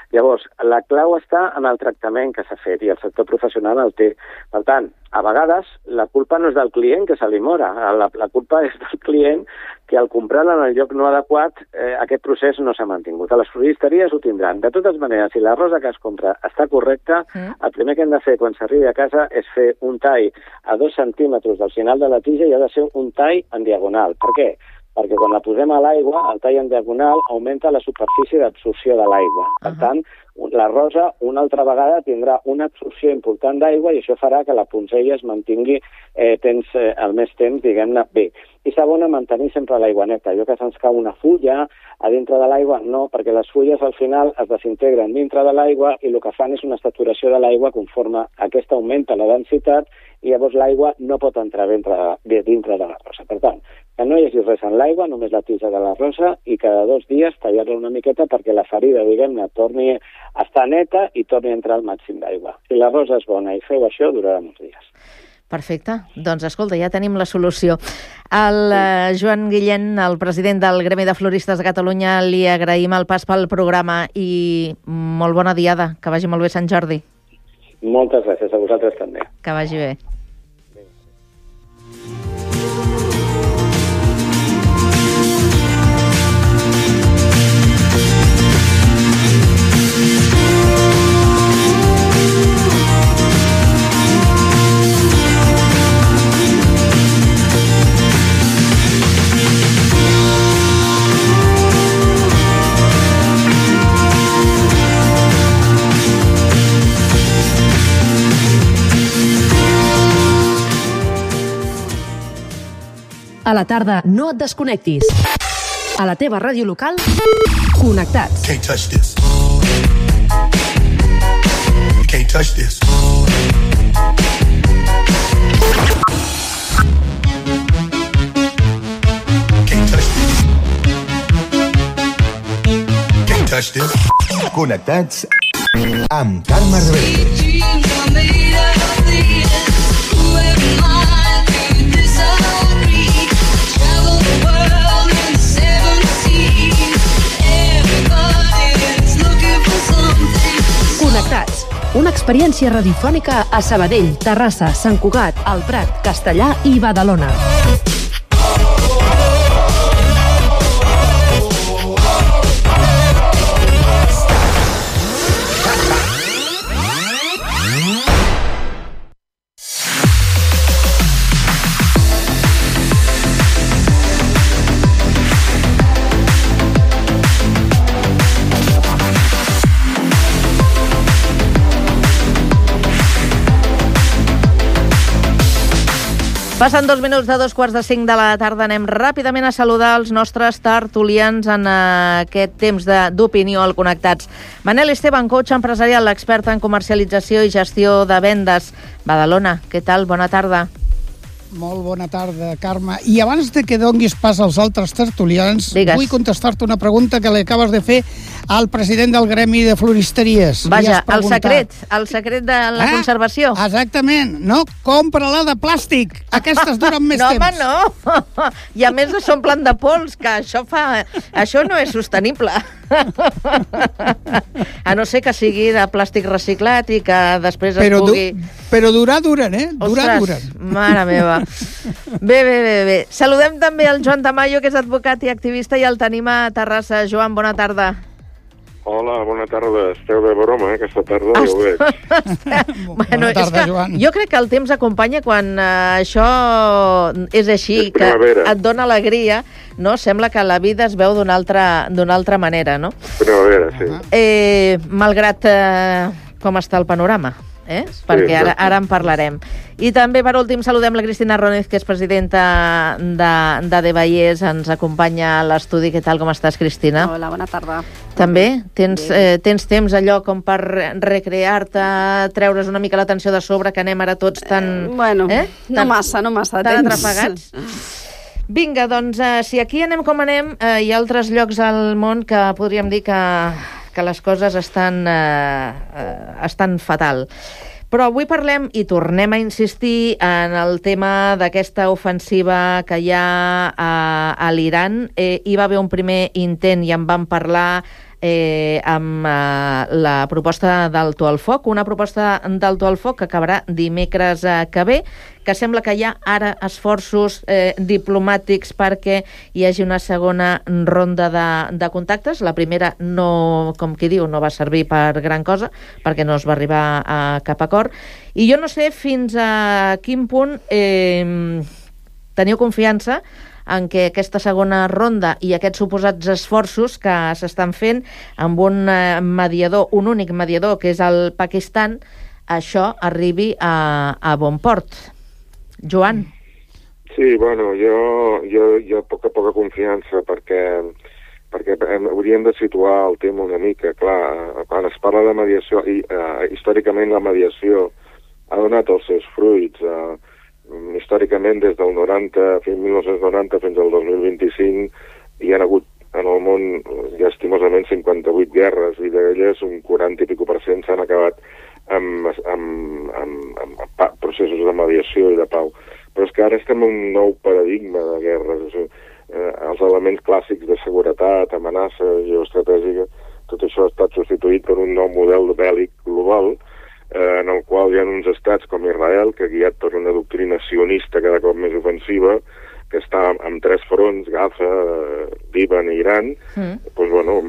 Llavors, la clau està en el tractament que s'ha fet i el sector professional el té. Per tant, a vegades la culpa no és del client que se li mora, la culpa és del client que al comprar-la en el lloc no adequat aquest procés no s'ha mantingut. A les floristeries ho tindran. De totes maneres, si la rosa que es compra està correcta, el primer que hem de fer quan s'arribi a casa és fer un tall a 2 centímetres del final de la tija i ha de ser un tall en diagonal. Per què? Perquè quan la posem a l'aigua, el tall en diagonal augmenta la superfície d'absorció de l'aigua. Per tant, la rosa una altra vegada tindrà una absorció important d'aigua i això farà que la poncella es mantingui el més temps, diguem-ne, bé. I segona, mantenir sempre l'aigua neta. Allò que se'ns cau una fulla a dintre de l'aigua, no, perquè les fulles al final es desintegren dintre de l'aigua i el que fan és una saturació de l'aigua conforme aquesta augmenta la densitat i llavors l'aigua no pot entrar dintre de la rosa. Per tant, que no hi hagi res en l'aigua, només la tija de la rosa i cada 2 dies tallar-la una miqueta perquè la ferida, diguem-ne, torni a estar neta i torni a entrar al màxim d'aigua. Si la rosa és bona i feu això, durarà molts dies. Perfecte. Doncs escolta, ja tenim la solució. El Joan Guillén, el president del Gremi de Floristes de Catalunya, li agraïm el pas pel programa i molt bona diada. Que vagi molt bé Sant Jordi. Moltes gràcies, a vosaltres també. Que vagi bé. A la tarda, no et desconnectis. A la teva ràdio local, connectats. Can't touch this. Can't touch this. Can't touch this. Can't touch this. Connectats amb Carme Reverte. Connectats. Una experiència radiofònica a Sabadell, Terrassa, Sant Cugat, El Prat, Castellar i Badalona. Passen 2 minuts de 2:45 de la tarda. Anem ràpidament a saludar els nostres tertulians en aquest temps d'opinió al Connectats. Manel Esteban, coach empresarial, expert en comercialització i gestió de vendes. Badalona, què tal? Bona tarda. Molt bona tarda, Carme. I abans de que donguis pas als altres tertulians, vull contestar-te una pregunta que li acabes de fer al president del Gremi de Floristeries. Vaja, el secret de la conservació. Exactament. No, compra-la de plàstic. Aquestes duren més temps. Home, no. I a més s'omplen de pols, que això no és sostenible. A no ser que sigui de plàstic reciclat i que després es pugui... Però duren, eh? Duren. Mare meva. Bé. Saludem també el Joan Tamayo, que és advocat i activista, i el tenim a Terrassa. Joan, bona tarda. Hola, bona tarda. Esteu de broma, aquesta tarda, ja ho veig. Bona tarda, Joan. Jo crec que el temps acompanya quan això és així, que et dona alegria, no? Sembla que la vida es veu d'una altra manera, no? Primavera, sí. Malgrat com està el panorama. Perquè ara en parlarem. I també, per últim, saludem la Cristina Rónez, que és presidenta de Devallers, ens acompanya a l'estudi. Què tal, com estàs, Cristina? Hola, bona tarda. També? Tens temps allò com per recrear-te, treure's una mica l'atenció de sobre, que anem ara tots tan... No massa tan atrafegats? Vinga, doncs, si aquí anem com anem, hi ha altres llocs al món que podríem dir que les coses estan fatal. Però avui parlem i tornem a insistir en el tema d'aquesta ofensiva que hi ha a l'Iran. Hi va haver un primer intent i en vam parlar amb la proposta d'alto al foc, una proposta d'alto al foc que acabarà dimecres que ve, que sembla que hi ha ara esforços diplomàtics perquè hi hagi una segona ronda de contactes. La primera, no, com qui diu, no va servir per gran cosa, perquè no es va arribar a cap acord. I jo no sé fins a quin punt teniu confiança en què aquesta segona ronda i aquests suposats esforços que s'estan fent amb un mediador, un únic mediador, que és el Pakistan, això arribi a bon port. Joan? Sí, bueno, jo poca confiança perquè hauríem de situar el tema una mica. Clar, quan es parla de mediació, històricament la mediació ha donat els seus fruits. Històricament, des del 1990 fins al 2025, hi ha hagut en el món, llastimosament, 58 guerres, i d'elles un 40 i % s'han acabat amb processos de mediació i de pau. Però és que ara estem en un nou paradigma de guerres. Els elements clàssics de seguretat, amenaça geoestratègica, tot això ha estat substituït per un nou model bèl·lic global, en el qual hi ha uns estats com Israel, que guiat per una doctrina sionista cada cop més ofensiva, que està amb 3 fronts, Gaza, Líban i Iran, doncs, bueno,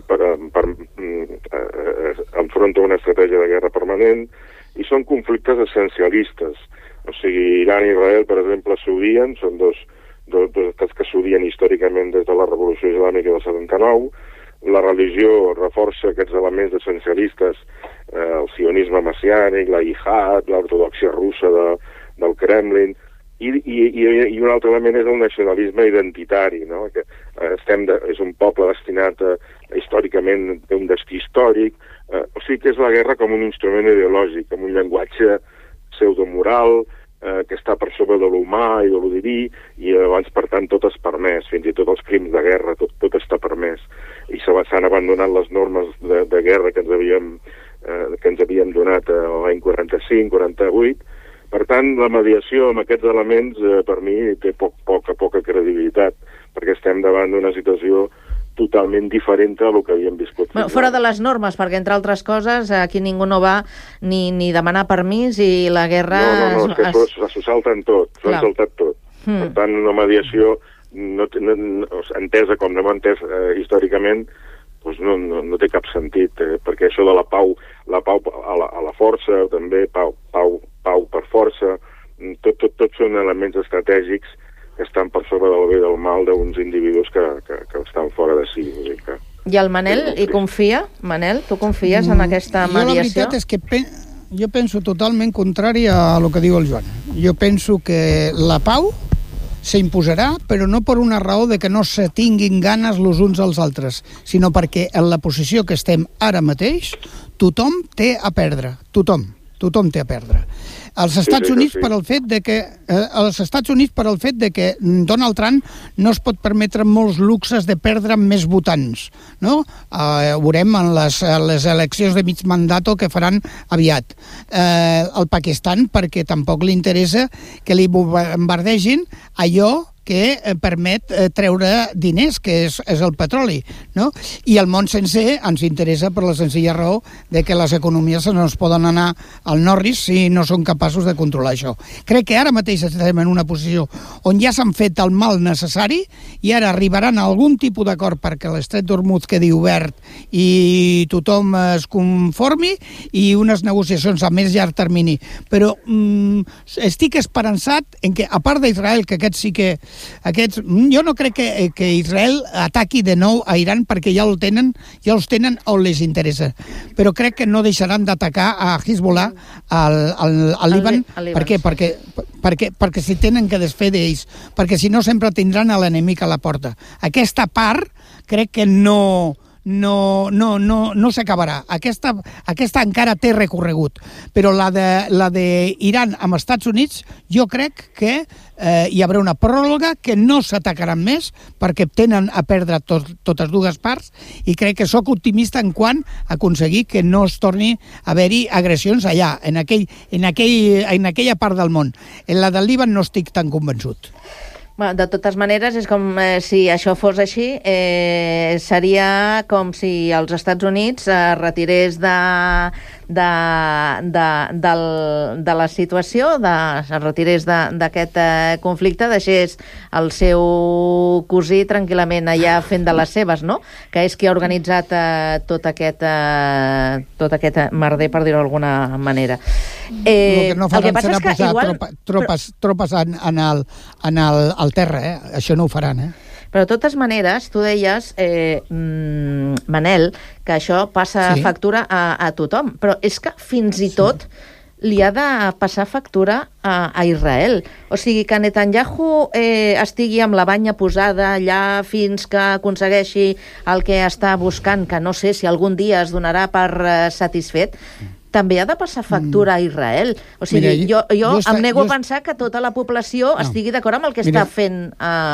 enfronta una estratègia de guerra permanent, i són conflictes essencialistes. O sigui, Iran i Israel, per exemple, s'odien, són dos estats que s'odien històricament des de la Revolució Islàmica del 79, la religió reforça aquests elements essencialistes, el sionisme messiànic, la jihad, l'ortodoxia russa del Kremlin, i un altre element és el nacionalisme identitari, no? Que és un poble destinat històricament a un destí històric, o sigui que és la guerra com un instrument ideològic, amb un llenguatge pseudomoral, que està per sobre de l'humà i de lo diví, i llavors, per tant, tot és permès, fins i tot els crims de guerra, tot està permès. I s'han abandonat les normes de guerra que ens havíem donat l'any 45-48. Per tant, la mediació amb aquests elements, per mi, té poca credibilitat, perquè estem davant d'una situació totalment diferent a el que havíem viscut. Fora de les normes, perquè, entre altres coses, aquí ningú no va ni demanar permís i la guerra... No, és que s'ho salten tot, s'ho han saltat tot. Per tant, una mediació entesa com no hem entès històricament, doncs no té cap sentit, perquè això de la pau a la força, també pau per força, tot són elements estratègics que estan per sobre del bé i del mal d'uns individus que estan fora de si. I el Manel hi confia? Manel, tu confies en aquesta mediació? Jo la veritat és que jo penso totalment contrari a el que diu el Joan. Jo penso que la pau s'imposarà, però no per una raó de que no se tinguin ganes els uns als altres, sinó perquè en la posició que estem ara mateix, tothom té a perdre. Tothom té a perdre. Els Estats Units per al fet de que Donald Trump no es pot permetre molts luxes de perdre més votants, no? Ho veurem en les eleccions de mig mandato que faran aviat. El Pakistan, perquè tampoc li interessa que li bombardegin allò que permet treure diners, que és el petroli, no? I el món sencer ens interessa per la senzilla raó de que les economies no es poden anar al Norris si no són capaços de controlar això. Crec que ara mateix estem en una posició on ja s'han fet el mal necessari i ara arribaran a algun tipus d'acord perquè l'Estret d'Hormuz quedi obert i tothom es conformi i unes negociacions a més llarg termini. Però estic esperançat en que, a part d'Israel, que aquests sí que jo no crec que Israel ataqui de nou a Iran perquè ja els tenen on les interessa, però crec que no deixaran d'atacar a Hezbollah al Líban. Per què? Perquè s'hi tenen que desfer d'ells, perquè si no sempre tindran l'enemic a la porta. Aquesta part crec que no s'acabarà. Aquesta encara té recorregut, però la d'Iran amb els Estats Units jo crec que hi haurà una pròrroga, que no s'atacaran més perquè tenen a perdre totes dues parts, i crec que sóc optimista en quant a aconseguir que no es torni a haver-hi agressions allà, en aquella part del món. En la del Líban no estic tan convençut. Bueno, de totes maneres, és com si això fos així, seria com si els Estats Units retirés de la situació, es retirés d'aquest conflicte, deixés el seu cosí tranquil·lament allà fent de les seves, no? Que és qui ha organitzat tot aquest merder, per dir-ho d'alguna manera. El que no faran serà posar tropes al terra, això no ho faran, Però de totes maneres, tu deies, Manel, que això passa factura a tothom, però és que fins i tot li ha de passar factura a Israel. O sigui, que Netanyahu estigui amb la banya posada allà fins que aconsegueixi el que està buscant, que no sé si algun dia es donarà per satisfet, també ha de passar factura a Israel. O sigui, jo em nego a pensar que tota la població estigui d'acord amb el que està fent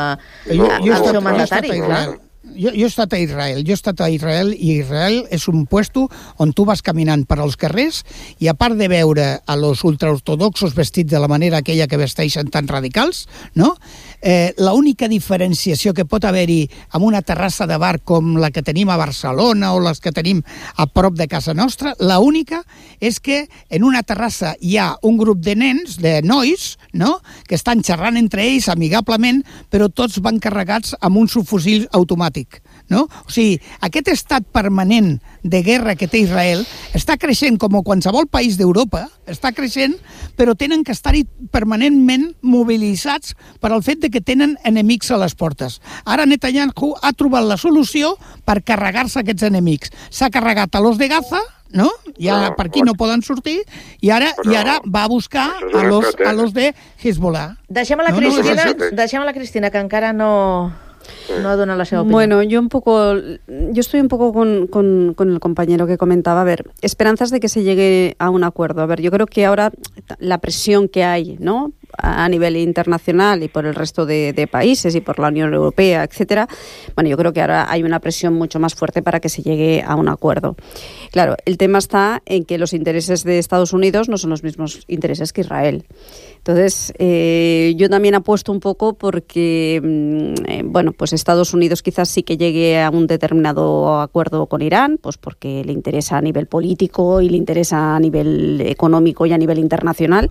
el seu mandatari. Jo he estat a Israel, i Israel és un puesto on tu vas caminant per als carrers i a part de veure a los ultraortodoxos vestits de la manera aquella que vesteixen tan radicals, no? L'única diferenciació que pot haver-hi amb una terrassa de bar com la que tenim a Barcelona o les que tenim a prop de casa nostra, l'única és que en una terrassa hi ha un grup de nens, de nois, no?, que estan xerrant entre ells amigablement, però tots van carregats amb un subfusil automàtic. No? O sigui, aquest estat permanent de guerra que té Israel està creixent com qualsevol país d'Europa, està creixent, però tenen que estar-hi permanentment mobilitzats per al fet de que tenen enemics a les portes. Ara Netanyahu ha trobat la solució per carregar-se aquests enemics. S'ha carregat a los de Gaza, no? Ja per aquí no poden sortir, i ara va a buscar a los de Hezbollah. Deixem a la Cristina, que encara no ha donado la seva opinión. Bueno, yo estoy un poco con el compañero que comentaba. A ver, esperanzas de que se llegue a un acuerdo. A ver, yo creo que ahora la presión que hay, ¿no?, a nivel internacional y por el resto de países y por la Unión Europea, etcétera, bueno, yo creo que ahora hay una presión mucho más fuerte para que se llegue a un acuerdo. Claro, el tema está en que los intereses de Estados Unidos no son los mismos intereses que Israel. Entonces, yo también apuesto un poco porque, bueno, pues Estados Unidos quizás sí que llegue a un determinado acuerdo con Irán, pues porque le interesa a nivel político y le interesa a nivel económico y a nivel internacional.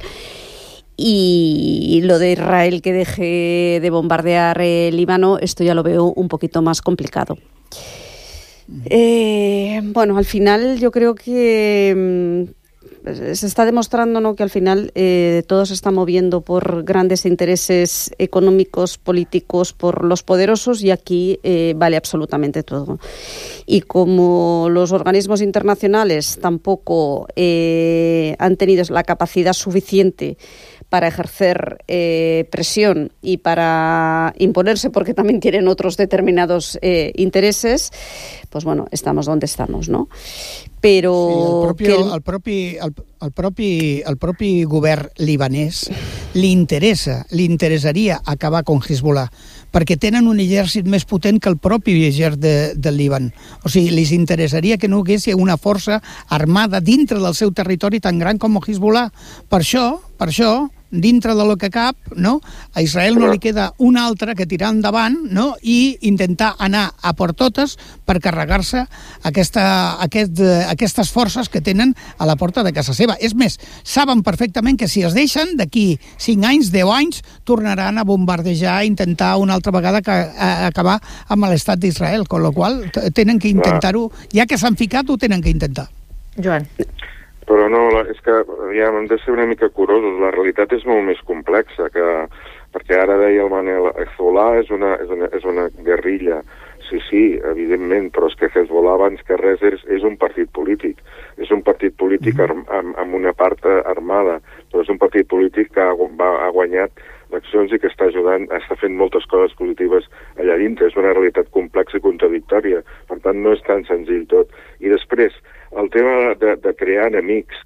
Y lo de Israel que deje de bombardear el Líbano, esto ya lo veo un poquito más complicado. Bueno, al final yo creo que se está demostrando, ¿no?, que al final todo se está moviendo por grandes intereses económicos, políticos, por los poderosos, y aquí vale absolutamente todo. Y como los organismos internacionales tampoco han tenido la capacidad suficiente para ejercer presión y para imponerse, porque también tienen otros determinados intereses, pues bueno, estamos donde estamos, ¿no? Però sí, el propi govern libanès li interessaria acabar con Hezbollah, perquè tenen un exèrcit més potent que el propi exèrcit del Líban. O sigui, li interessaria que no hi hagués una força armada dintre del seu territori tan gran com Hezbollah. Per això, dintre de lo que cap, no, a Israel no li queda una altra que tirar endavant, no, i intentar anar a per totes per carregar-se aquestes forces que tenen a la porta de casa seva. És més, saben perfectament que si es deixen, d'aquí 5 anys, 10 anys, tornaran a bombardejar, a intentar una altra vegada acabar amb l'estat d'Israel, con lo qual tenen que intentar-ho, ja que s'han ficat, ho tenen que intentar. Joan. Però no, és que ja hem de ser una mica curosos. La realitat és molt més complexa, perquè ara deia el Manel, Hezbollah és una guerrilla. Sí, evidentment, però és que Hezbollah abans que res és un partit polític. És un partit polític amb una part armada, però és un partit polític que ha guanyat eleccions i que està fent moltes coses positives allà dintre. És una realitat complexa i contradictòria. Per tant, no és tan senzill tot. I després, el tema de crear enemics.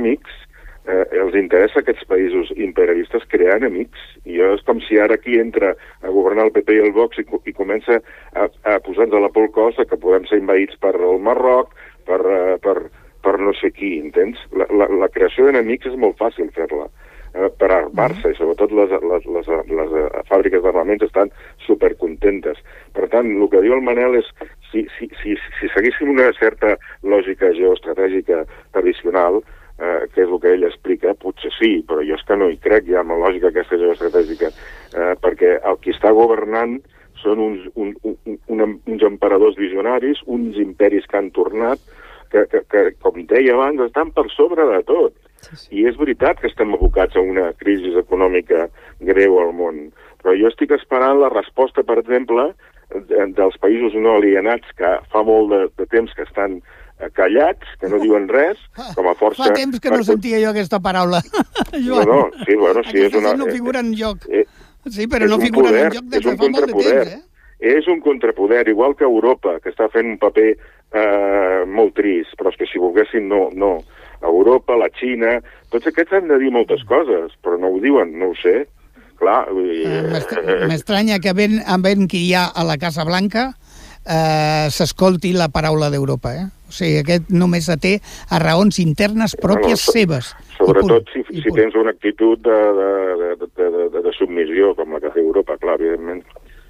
Els interessa a aquests països imperialistes crear enemics. I és com si ara aquí entra a governar el PP i el Vox i comença a posar-nos a la por cosa que podem ser envaïts per el Marroc, per no sé qui, entens? La creació d'enemics és molt fàcil fer-la. per armar-se, i sobretot les fàbriques d'armaments estan supercontentes. Per tant, el que diu el Manel és si seguíssim una certa lògica geoestratègica tradicional, que és el que ell explica, potser sí, però jo és que no hi crec ja en la lògica aquesta geoestratègica, perquè el qui està governant són uns emperadors visionaris, uns imperis que han tornat, que, com deia abans, estan per sobre de tot. I és veritat que estem abocats a una crisi econòmica greu al món, però jo estic esperant la resposta, per exemple, dels països no alienats que fa molt de temps que estan callats, que no diuen res, com a força... Fa temps que no sentia jo aquesta paraula, Joan. No, sí, bueno, sí, és una... no figura enlloc. Sí, però no figura enlloc des de fa molt de temps, És un contrapoder, igual que Europa, que està fent un paper molt trist, però és que si volguessin, no. Europa, la Xina, tots aquests han de dir moltes coses, però no ho diuen, no ho sé. Clar, m'estranya que havent qui hi ha a la Casa Blanca s'escolti la paraula d'Europa, O sigui, aquest només té a raons internes pròpies seves. Sobretot si tens una actitud de submissió, com la que té Europa, clar, evidentment.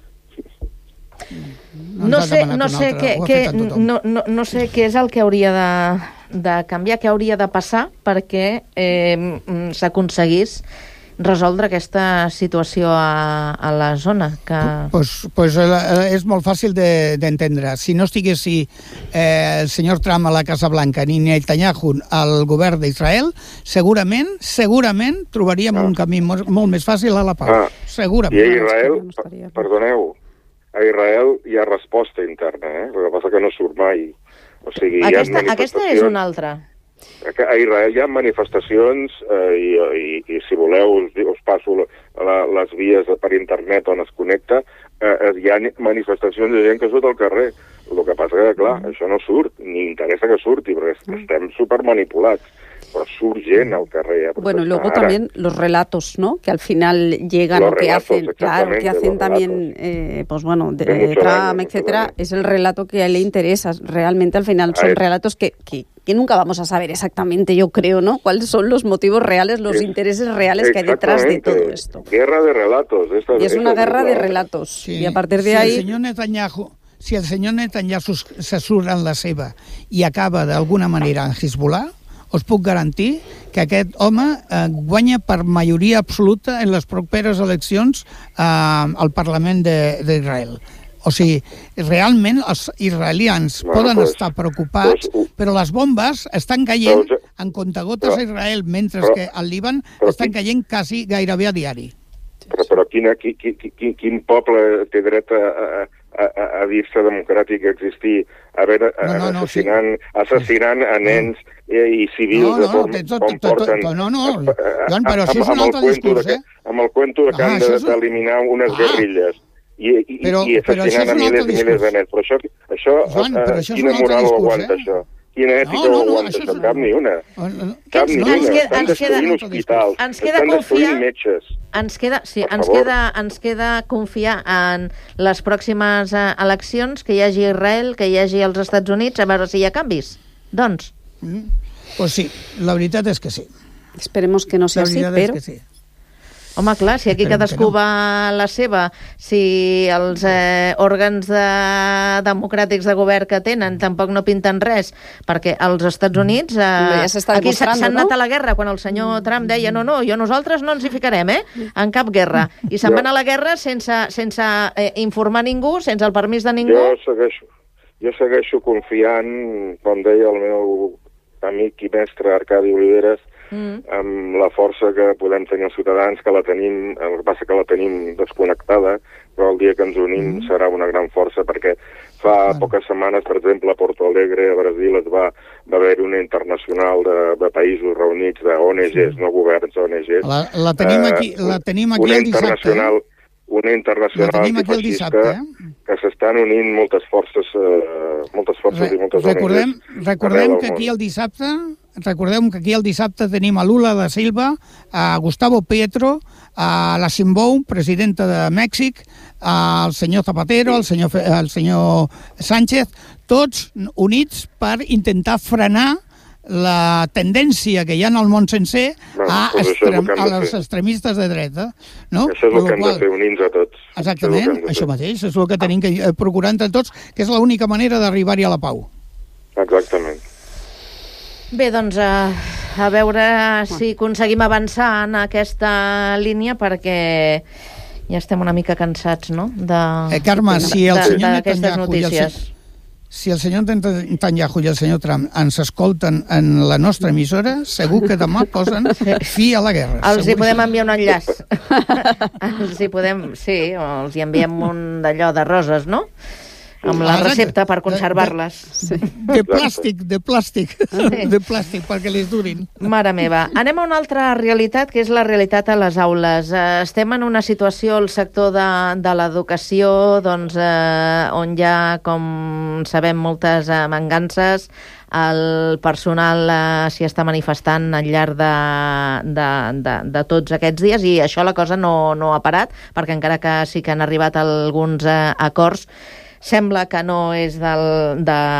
No sé què és el que hauria de canviar, què hauria de passar perquè s'aconseguís resoldre aquesta situació a la zona. Pues és molt fàcil d'entendre. Si no estiguessi el senyor Trump a la Casa Blanca ni Netanyahu al govern d'Israel, segurament trobaríem un camí molt més fàcil a la pau. Segurament. I a Israel, perdoneu, a Israel hi ha resposta interna, el que passa que no surt mai. O sigui, aquesta és una altra. A Israel hi ha manifestacions i si voleu us passo les vies per internet on es connecta, hi ha manifestacions de gent que surt al carrer. El que passa que, clar, això no surt, ni interessa que surti, perquè estem supermanipulats. Pero surgen al carrer. Bueno, y luego también los relatos, ¿no? Que al final llegan o que hacen, claro, que hacen también, pues bueno, de Trump, etcétera, es el relato que a él le interesa. Realmente al final son relatos que nunca vamos a saber exactamente, yo creo, ¿no? Cuáles son los motivos reales, los intereses reales que hay detrás de todo esto. Guerra de relatos. Y es una guerra de relatos. Sí. Y a partir de ahí... Si el senyor Netanyahu se surt en la seva i acaba d'alguna manera en Hezbollah, us puc garantir que aquest home guanya per majoria absoluta en les properes eleccions al Parlament d'Israel. O sigui, realment els israelians poden estar preocupats, però les bombes estan caient en comptagotes a Israel, mentre que al Líban estan caient quasi gairebé a diari. Però quin poble té dret a dir-se democràtic, a existir, assassinant a nens i civils de forma com porten... Joan, però això és un altre discurs, amb el cuento que han d'eliminar unes guerrilles i assassinant a milers i milers de nens. Però això quina moral ho aguanta, això? Quina ètica ho aguanta, això? Cap ni una. Cap ni una. Estan destruint hospitals, estan destruint metges. Ens queda confiar en les pròximes eleccions, que hi hagi Israel, que hi hagi els Estats Units, a veure si hi ha canvis. Doncs. Pues sí, la veritat és que sí. Esperemos que no sea así, pero... Home, clar, si aquí cadascú va a la seva, si els òrgans democràtics de govern que tenen tampoc no pinten res, perquè als Estats Units aquí s'han anat a la guerra quan el senyor Trump deia nosaltres no ens hi ficarem, en cap guerra, i se'n van a la guerra sense informar ningú, sense el permís de ningú. Jo segueixo confiant, com deia el meu amic i mestre Arcadi Oliveres, amb la força que podem tenir els ciutadans, que la tenim, el que passa que la tenim desconnectada, però el dia que ens unim serà una gran força, perquè fa poques setmanes, per exemple, a Porto Alegre, a Brasil, va haver una internacional de països reunits, d'ONGs, no governs, ONGs. La tenim aquí el dissabte. Una internacional antifeixista que s'estan unint moltes forces i moltes ONGs. Recordem que aquí el dissabte tenim a Lula da Silva, a Gustavo Petro, a la Sheinbaum, presidenta de Mèxic, al senyor Zapatero, al senyor Sánchez, tots units per intentar frenar la tendència que hi ha en el món sencer a les extremistes de dreta. No? Això és el que hem de fer, unir-nos a tots. Exactament, això mateix, és el que tenim que procurar entre tots, que és l'única manera d'arribar-hi a la pau. Exactament. Bé, doncs a veure si aconseguim avançar en aquesta línia, perquè ja estem una mica cansats, no?, Carme, si el senyor d'aquestes notícies. Si el senyor Netanyahu i el senyor Trump ens escolten en la nostra emissora, segur que demà posen fi a la guerra. Els hi podem enviar un enllaç. O els hi enviem un d'allò de roses, no? Amb la recepta per conservar-les. De plàstic, perquè les durin. Mare meva. Anem a una altra realitat, que és la realitat a les aules. Estem en una situació al sector de l'educació on hi ha, com sabem, moltes mancances. El personal s'hi està manifestant al llarg de tots aquests dies, i això la cosa no ha parat, perquè encara que sí que han arribat alguns acords, sembla que no és del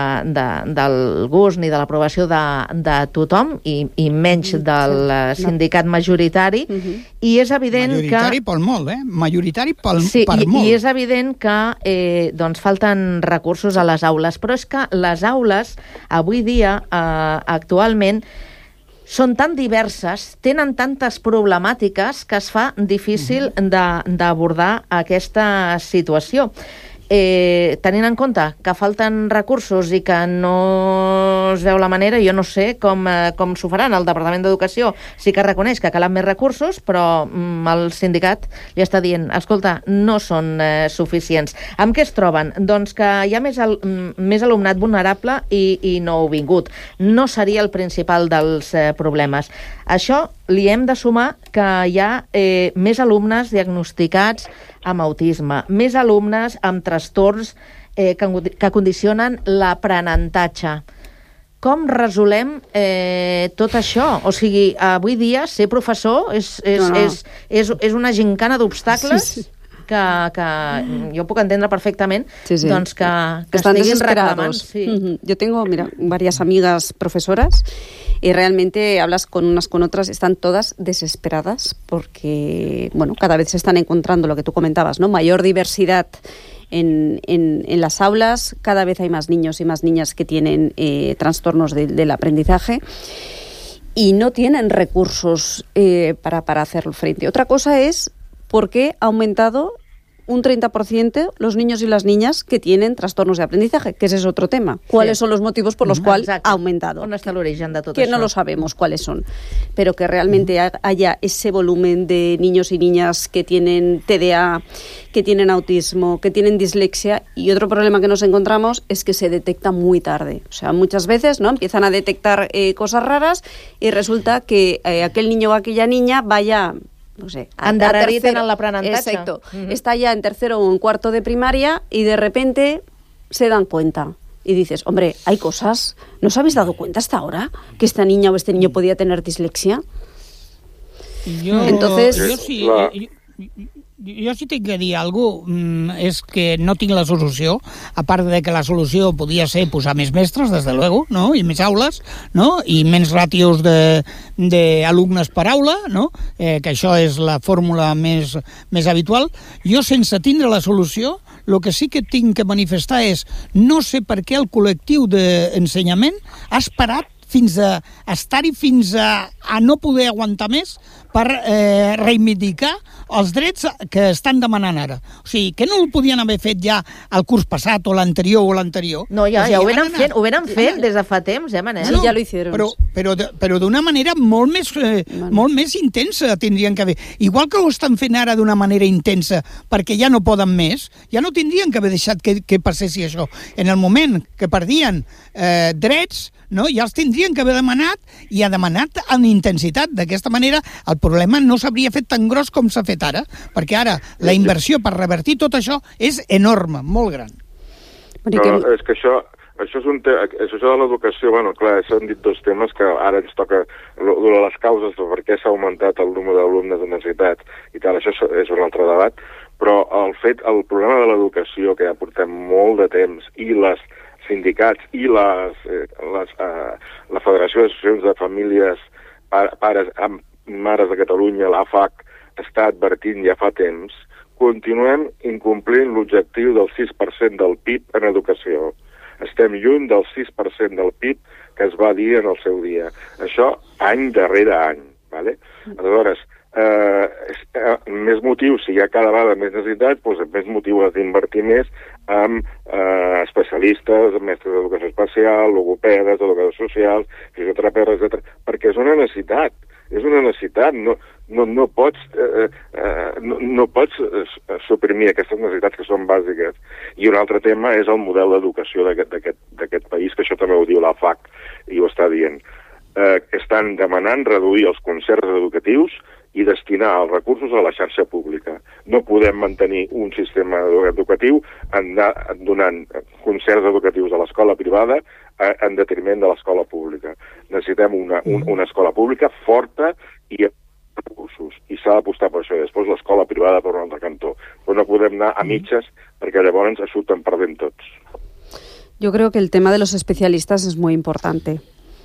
gust ni de l'aprovació de tothom, i menys del sindicat majoritari, i és evident que... Majoritari pel molt, Majoritari per molt. I és evident que falten recursos a les aules, però és que les aules, avui dia, actualment, són tan diverses, tenen tantes problemàtiques, que es fa difícil d'abordar aquesta situació. Tenint en compte que falten recursos i que no es veu la manera, jo no sé com s'ho faran. El Departament d'Educació sí que reconeix que calen més recursos, però el sindicat li està dient, escolta, no són suficients. Amb què es troben? Doncs que hi ha més alumnat vulnerable i nouvingut. No seria el principal dels problemes. Això li hem de sumar que hi ha més alumnes diagnosticats amb autisme, més alumnes amb trastorns que condicionen l'aprenentatge. Com resolem tot això? O sigui, avui dia ser professor és una gincana d'obstacles que jo puc entendre perfectament, doncs que estiguin reclamant. Yo tengo, varias amigas profesoras y realmente hablas con unas con otras, están todas desesperadas porque, cada vez se están encontrando lo que tú comentabas, ¿no? Mayor diversidad en las aulas, cada vez hay más niños y más niñas que tienen trastornos del aprendizaje y no tienen recursos para hacerlo frente. Otra cosa es por qué ha aumentado un 30% los niños y las niñas que tienen trastornos de aprendizaje, que ese es otro tema. ¿Cuáles son los motivos por los cuales ha aumentado? On està l'origen de tot que això? No lo sabemos cuáles son, pero que realmente haya ese volumen de niños y niñas que tienen TDA, que tienen autismo, que tienen dislexia, y otro problema que nos encontramos es que se detecta muy tarde. O sea, muchas veces empiezan a detectar cosas raras y resulta que aquel niño o aquella niña vaya... no sé, endarrerit en l'aprenentatge. Exacto. Está ya en tercero o en cuarto de primaria y de repente se dan cuenta. Y dices, hombre, hay cosas, ¿no os habéis dado cuenta hasta ahora que esta niña o este niño podía tener dislexia? Entonces... Jo sí tinc que dir alguna cosa, és que no tinc la solució, a part de que la solució podia ser posar més mestres, des de luego, no? I més aules, no? I menys ràtios d'alumnes per aula, no? Que això és la fórmula més habitual. Jo, sense tindre la solució, el que sí que tinc que manifestar és no sé per què el col·lectiu d'ensenyament ha esperat fins a estar-hi fins a no poder aguantar més per reivindicar els drets que estan demanant ara. O sigui, que no el podien haver fet ja el curs passat o l'anterior. No, ja ho venen fent des de fa temps, Manel? Sí, ja lo hicieron. Però d'una manera molt més intensa tindrien que haver. Igual que ho estan fent ara d'una manera intensa perquè ja no poden més, ja no tindrien que haver deixat que passessi això. En el moment que perdien drets, no? Ja els tindrien que haver demanat, i ha demanat amb intensitat. D'aquesta manera el problema no s'hauria fet tan gros com s'ha fet ara, perquè ara la inversió per revertir tot això és enorme, molt gran. No, és que això és un tema, això de l'educació, clar, s'han dit dos temes que ara ens toca, les causes de per què s'ha augmentat el número d'alumnes de necessitats i tal, això és un altre debat, però el problema de l'educació, que ja portem molt de temps, i les sindicats i la Federació d'Associacions de Famílies, Pares, Mares de Catalunya, l'AFAC, està advertint ja fa temps, continuem incomplint l'objectiu del 6% del PIB en educació. Estem lluny del 6% del PIB que es va dir en el seu dia. Això any darrere any. Vale? Aleshores, més motiu, si hi ha cada vegada més necessitat, doncs més motiu has d'invertir més en especialistes, mestres d'educació especial, logopedes, educadors socials, fisioterapeutes, etc. Perquè és una necessitat. És una necessitat. No pots suprimir aquestes necessitats que són bàsiques. I un altre tema és el model d'educació d'aquest país, que això també ho diu la FAC i ho està dient. Estan demanant reduir els concerts educatius i destinar els recursos a la xarxa pública. No podem mantenir un sistema educatiu donant concerts educatius a l'escola privada en detriment de l'escola pública. Necessitem una escola pública forta i recursos, i s'ha d'apostar per això. Després l'escola privada per un altre cantó. Però no podem anar a mitges perquè llavors ens surten perdent tots. Yo creo que el tema de los especialistas es muy importante,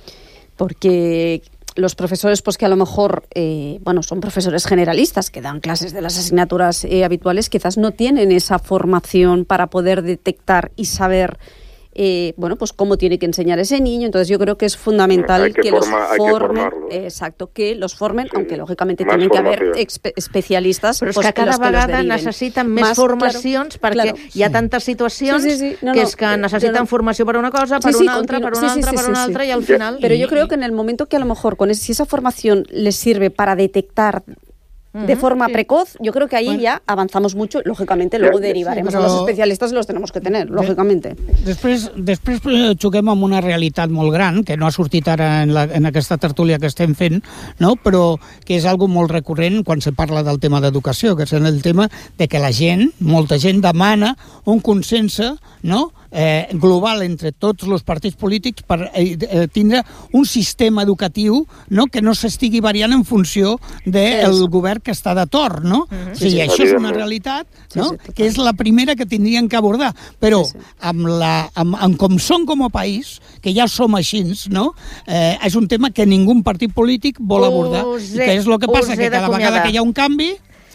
porque los profesores, pues que a lo mejor, son profesores generalistas que dan clases de las asignaturas habituales, quizás no tienen esa formación para poder detectar y saber pues cómo tiene que enseñar ese niño. Entonces yo creo que es fundamental que los formen, que los formen, sí, aunque lógicamente tienen que haber especialistas. Però és que cada vegada necessiten més formacions, perquè hi ha tantes situacions que és que necessiten formació per una cosa, per una altra, per una altra, y al final... Pero yo creo que en el momento que a lo mejor si esa formación les sirve para detectar de forma precoz, yo creo que ahí ya avanzamos mucho. Lógicamente, luego derivaremos a los especialistas y los tenemos que tener, lógicamente. Després xoquem amb una realitat molt gran, que no ha sortit ara en aquesta tertúlia que estem fent, no? Però que és algo molt recurrent quan se parla del tema d'educació, que és el tema de que la gent, molta gent, demana un consens, no?, global entre tots els partits polítics per tindre un sistema educatiu, no?, que no s'estigui variant en funció del govern que està de torn, no? O sigui, això és una realitat, no?, que és la primera que tindrien que abordar, però amb com som com a país, que ja som així, no?, és un tema que ningú partit polític vol abordar, i que és el que passa, que cada vegada que hi ha un canvi,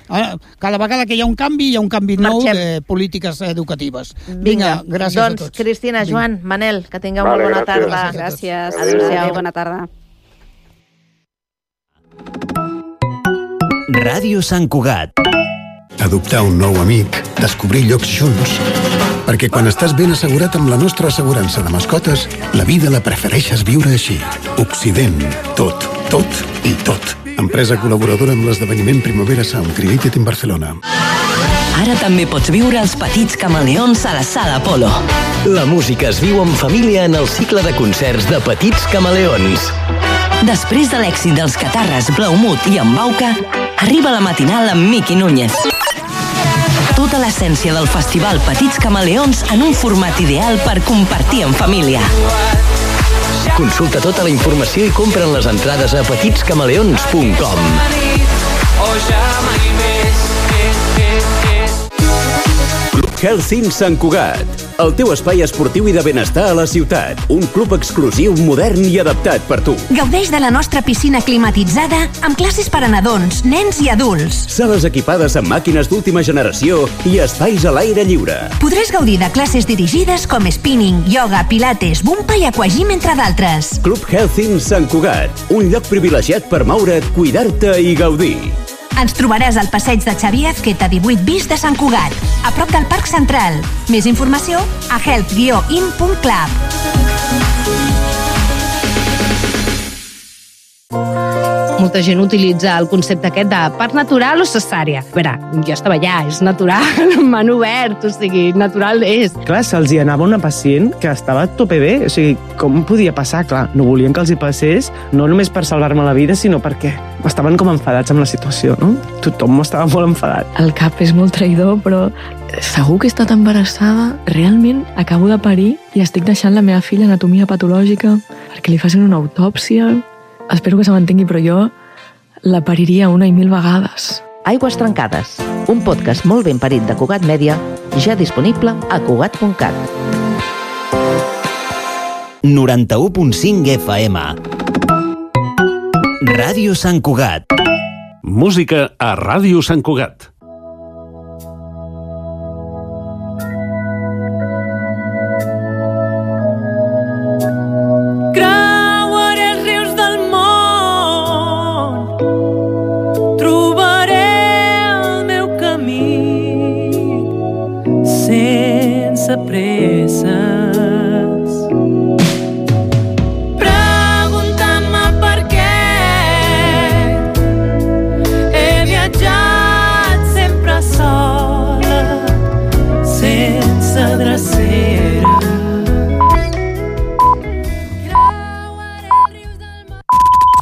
hi ha un canvi nou de polítiques educatives. Vinga, gràcies a tots. Doncs, Cristina, Joan, Manel, que tingueu molt bona tarda. Gràcies. Adéu. Bona tarda. Ràdio Sant Cugat. Adoptar un nou amic, descobrir llocs junts. Perquè quan estàs ben assegurat amb la nostra assegurança de mascotes, la vida la prefereixes viure així. Occident. Tot i tot. Empresa col·laboradora amb l'esdeveniment Primavera Sound, Created in Barcelona. Ara també pots viure els Petits Camaleons a la Sala Apolo. La música es viu en família en el cicle de concerts de Petits Camaleons. Després de l'èxit dels Catarres, Blaumut i Embauca, arriba la matinal amb Miqui Núñez. Tota l'essència del festival Petits Camaleons en un format ideal per compartir en família. Consulta tota la informació i compren les entrades a petitscamaleons.com. Club Health Sant Cugat, el teu espai esportiu i de benestar a la ciutat. Un club exclusiu, modern i adaptat per tu. Gaudeix de la nostra piscina climatitzada amb classes per a nadons, nens i adults. Sales equipades amb màquines d'última generació i espais a l'aire lliure. Podràs gaudir de classes dirigides com spinning, yoga, pilates, bumpa i aquagym, entre d'altres. Club Health Sant Cugat, un lloc privilegiat per moure't, cuidar-te i gaudir. Ens trobaràs al passeig de Xavier Azqueta 18 bis de Sant Cugat, a prop del Parc Central. Més informació a health-in.club. Molta gent utilitza el concepte aquest de part natural o cesària. A veure, jo estava allà, és natural, m'han obert, o sigui, natural és. Clar, se'ls hi anava una pacient que estava a tope bé, o sigui, com podia passar? Clar, no volien que els hi passés, no només per salvar-me la vida, sinó perquè estaven com enfadats amb la situació, no? Tothom estava molt enfadat. El cap és molt traïdor, però segur que he estat embarassada. Realment acabo de parir i estic deixant la meva filla anatomia patològica perquè li facin una autòpsia. Espero que se mantengui, però jo la pariria 1 i 1000 vegades. Aigües trencades, un podcast molt ben parit de Cugat Mèdia, ja disponible a cugat.cat. 91.5 FM. Ràdio Sant Cugat. Música a Ràdio Sant Cugat.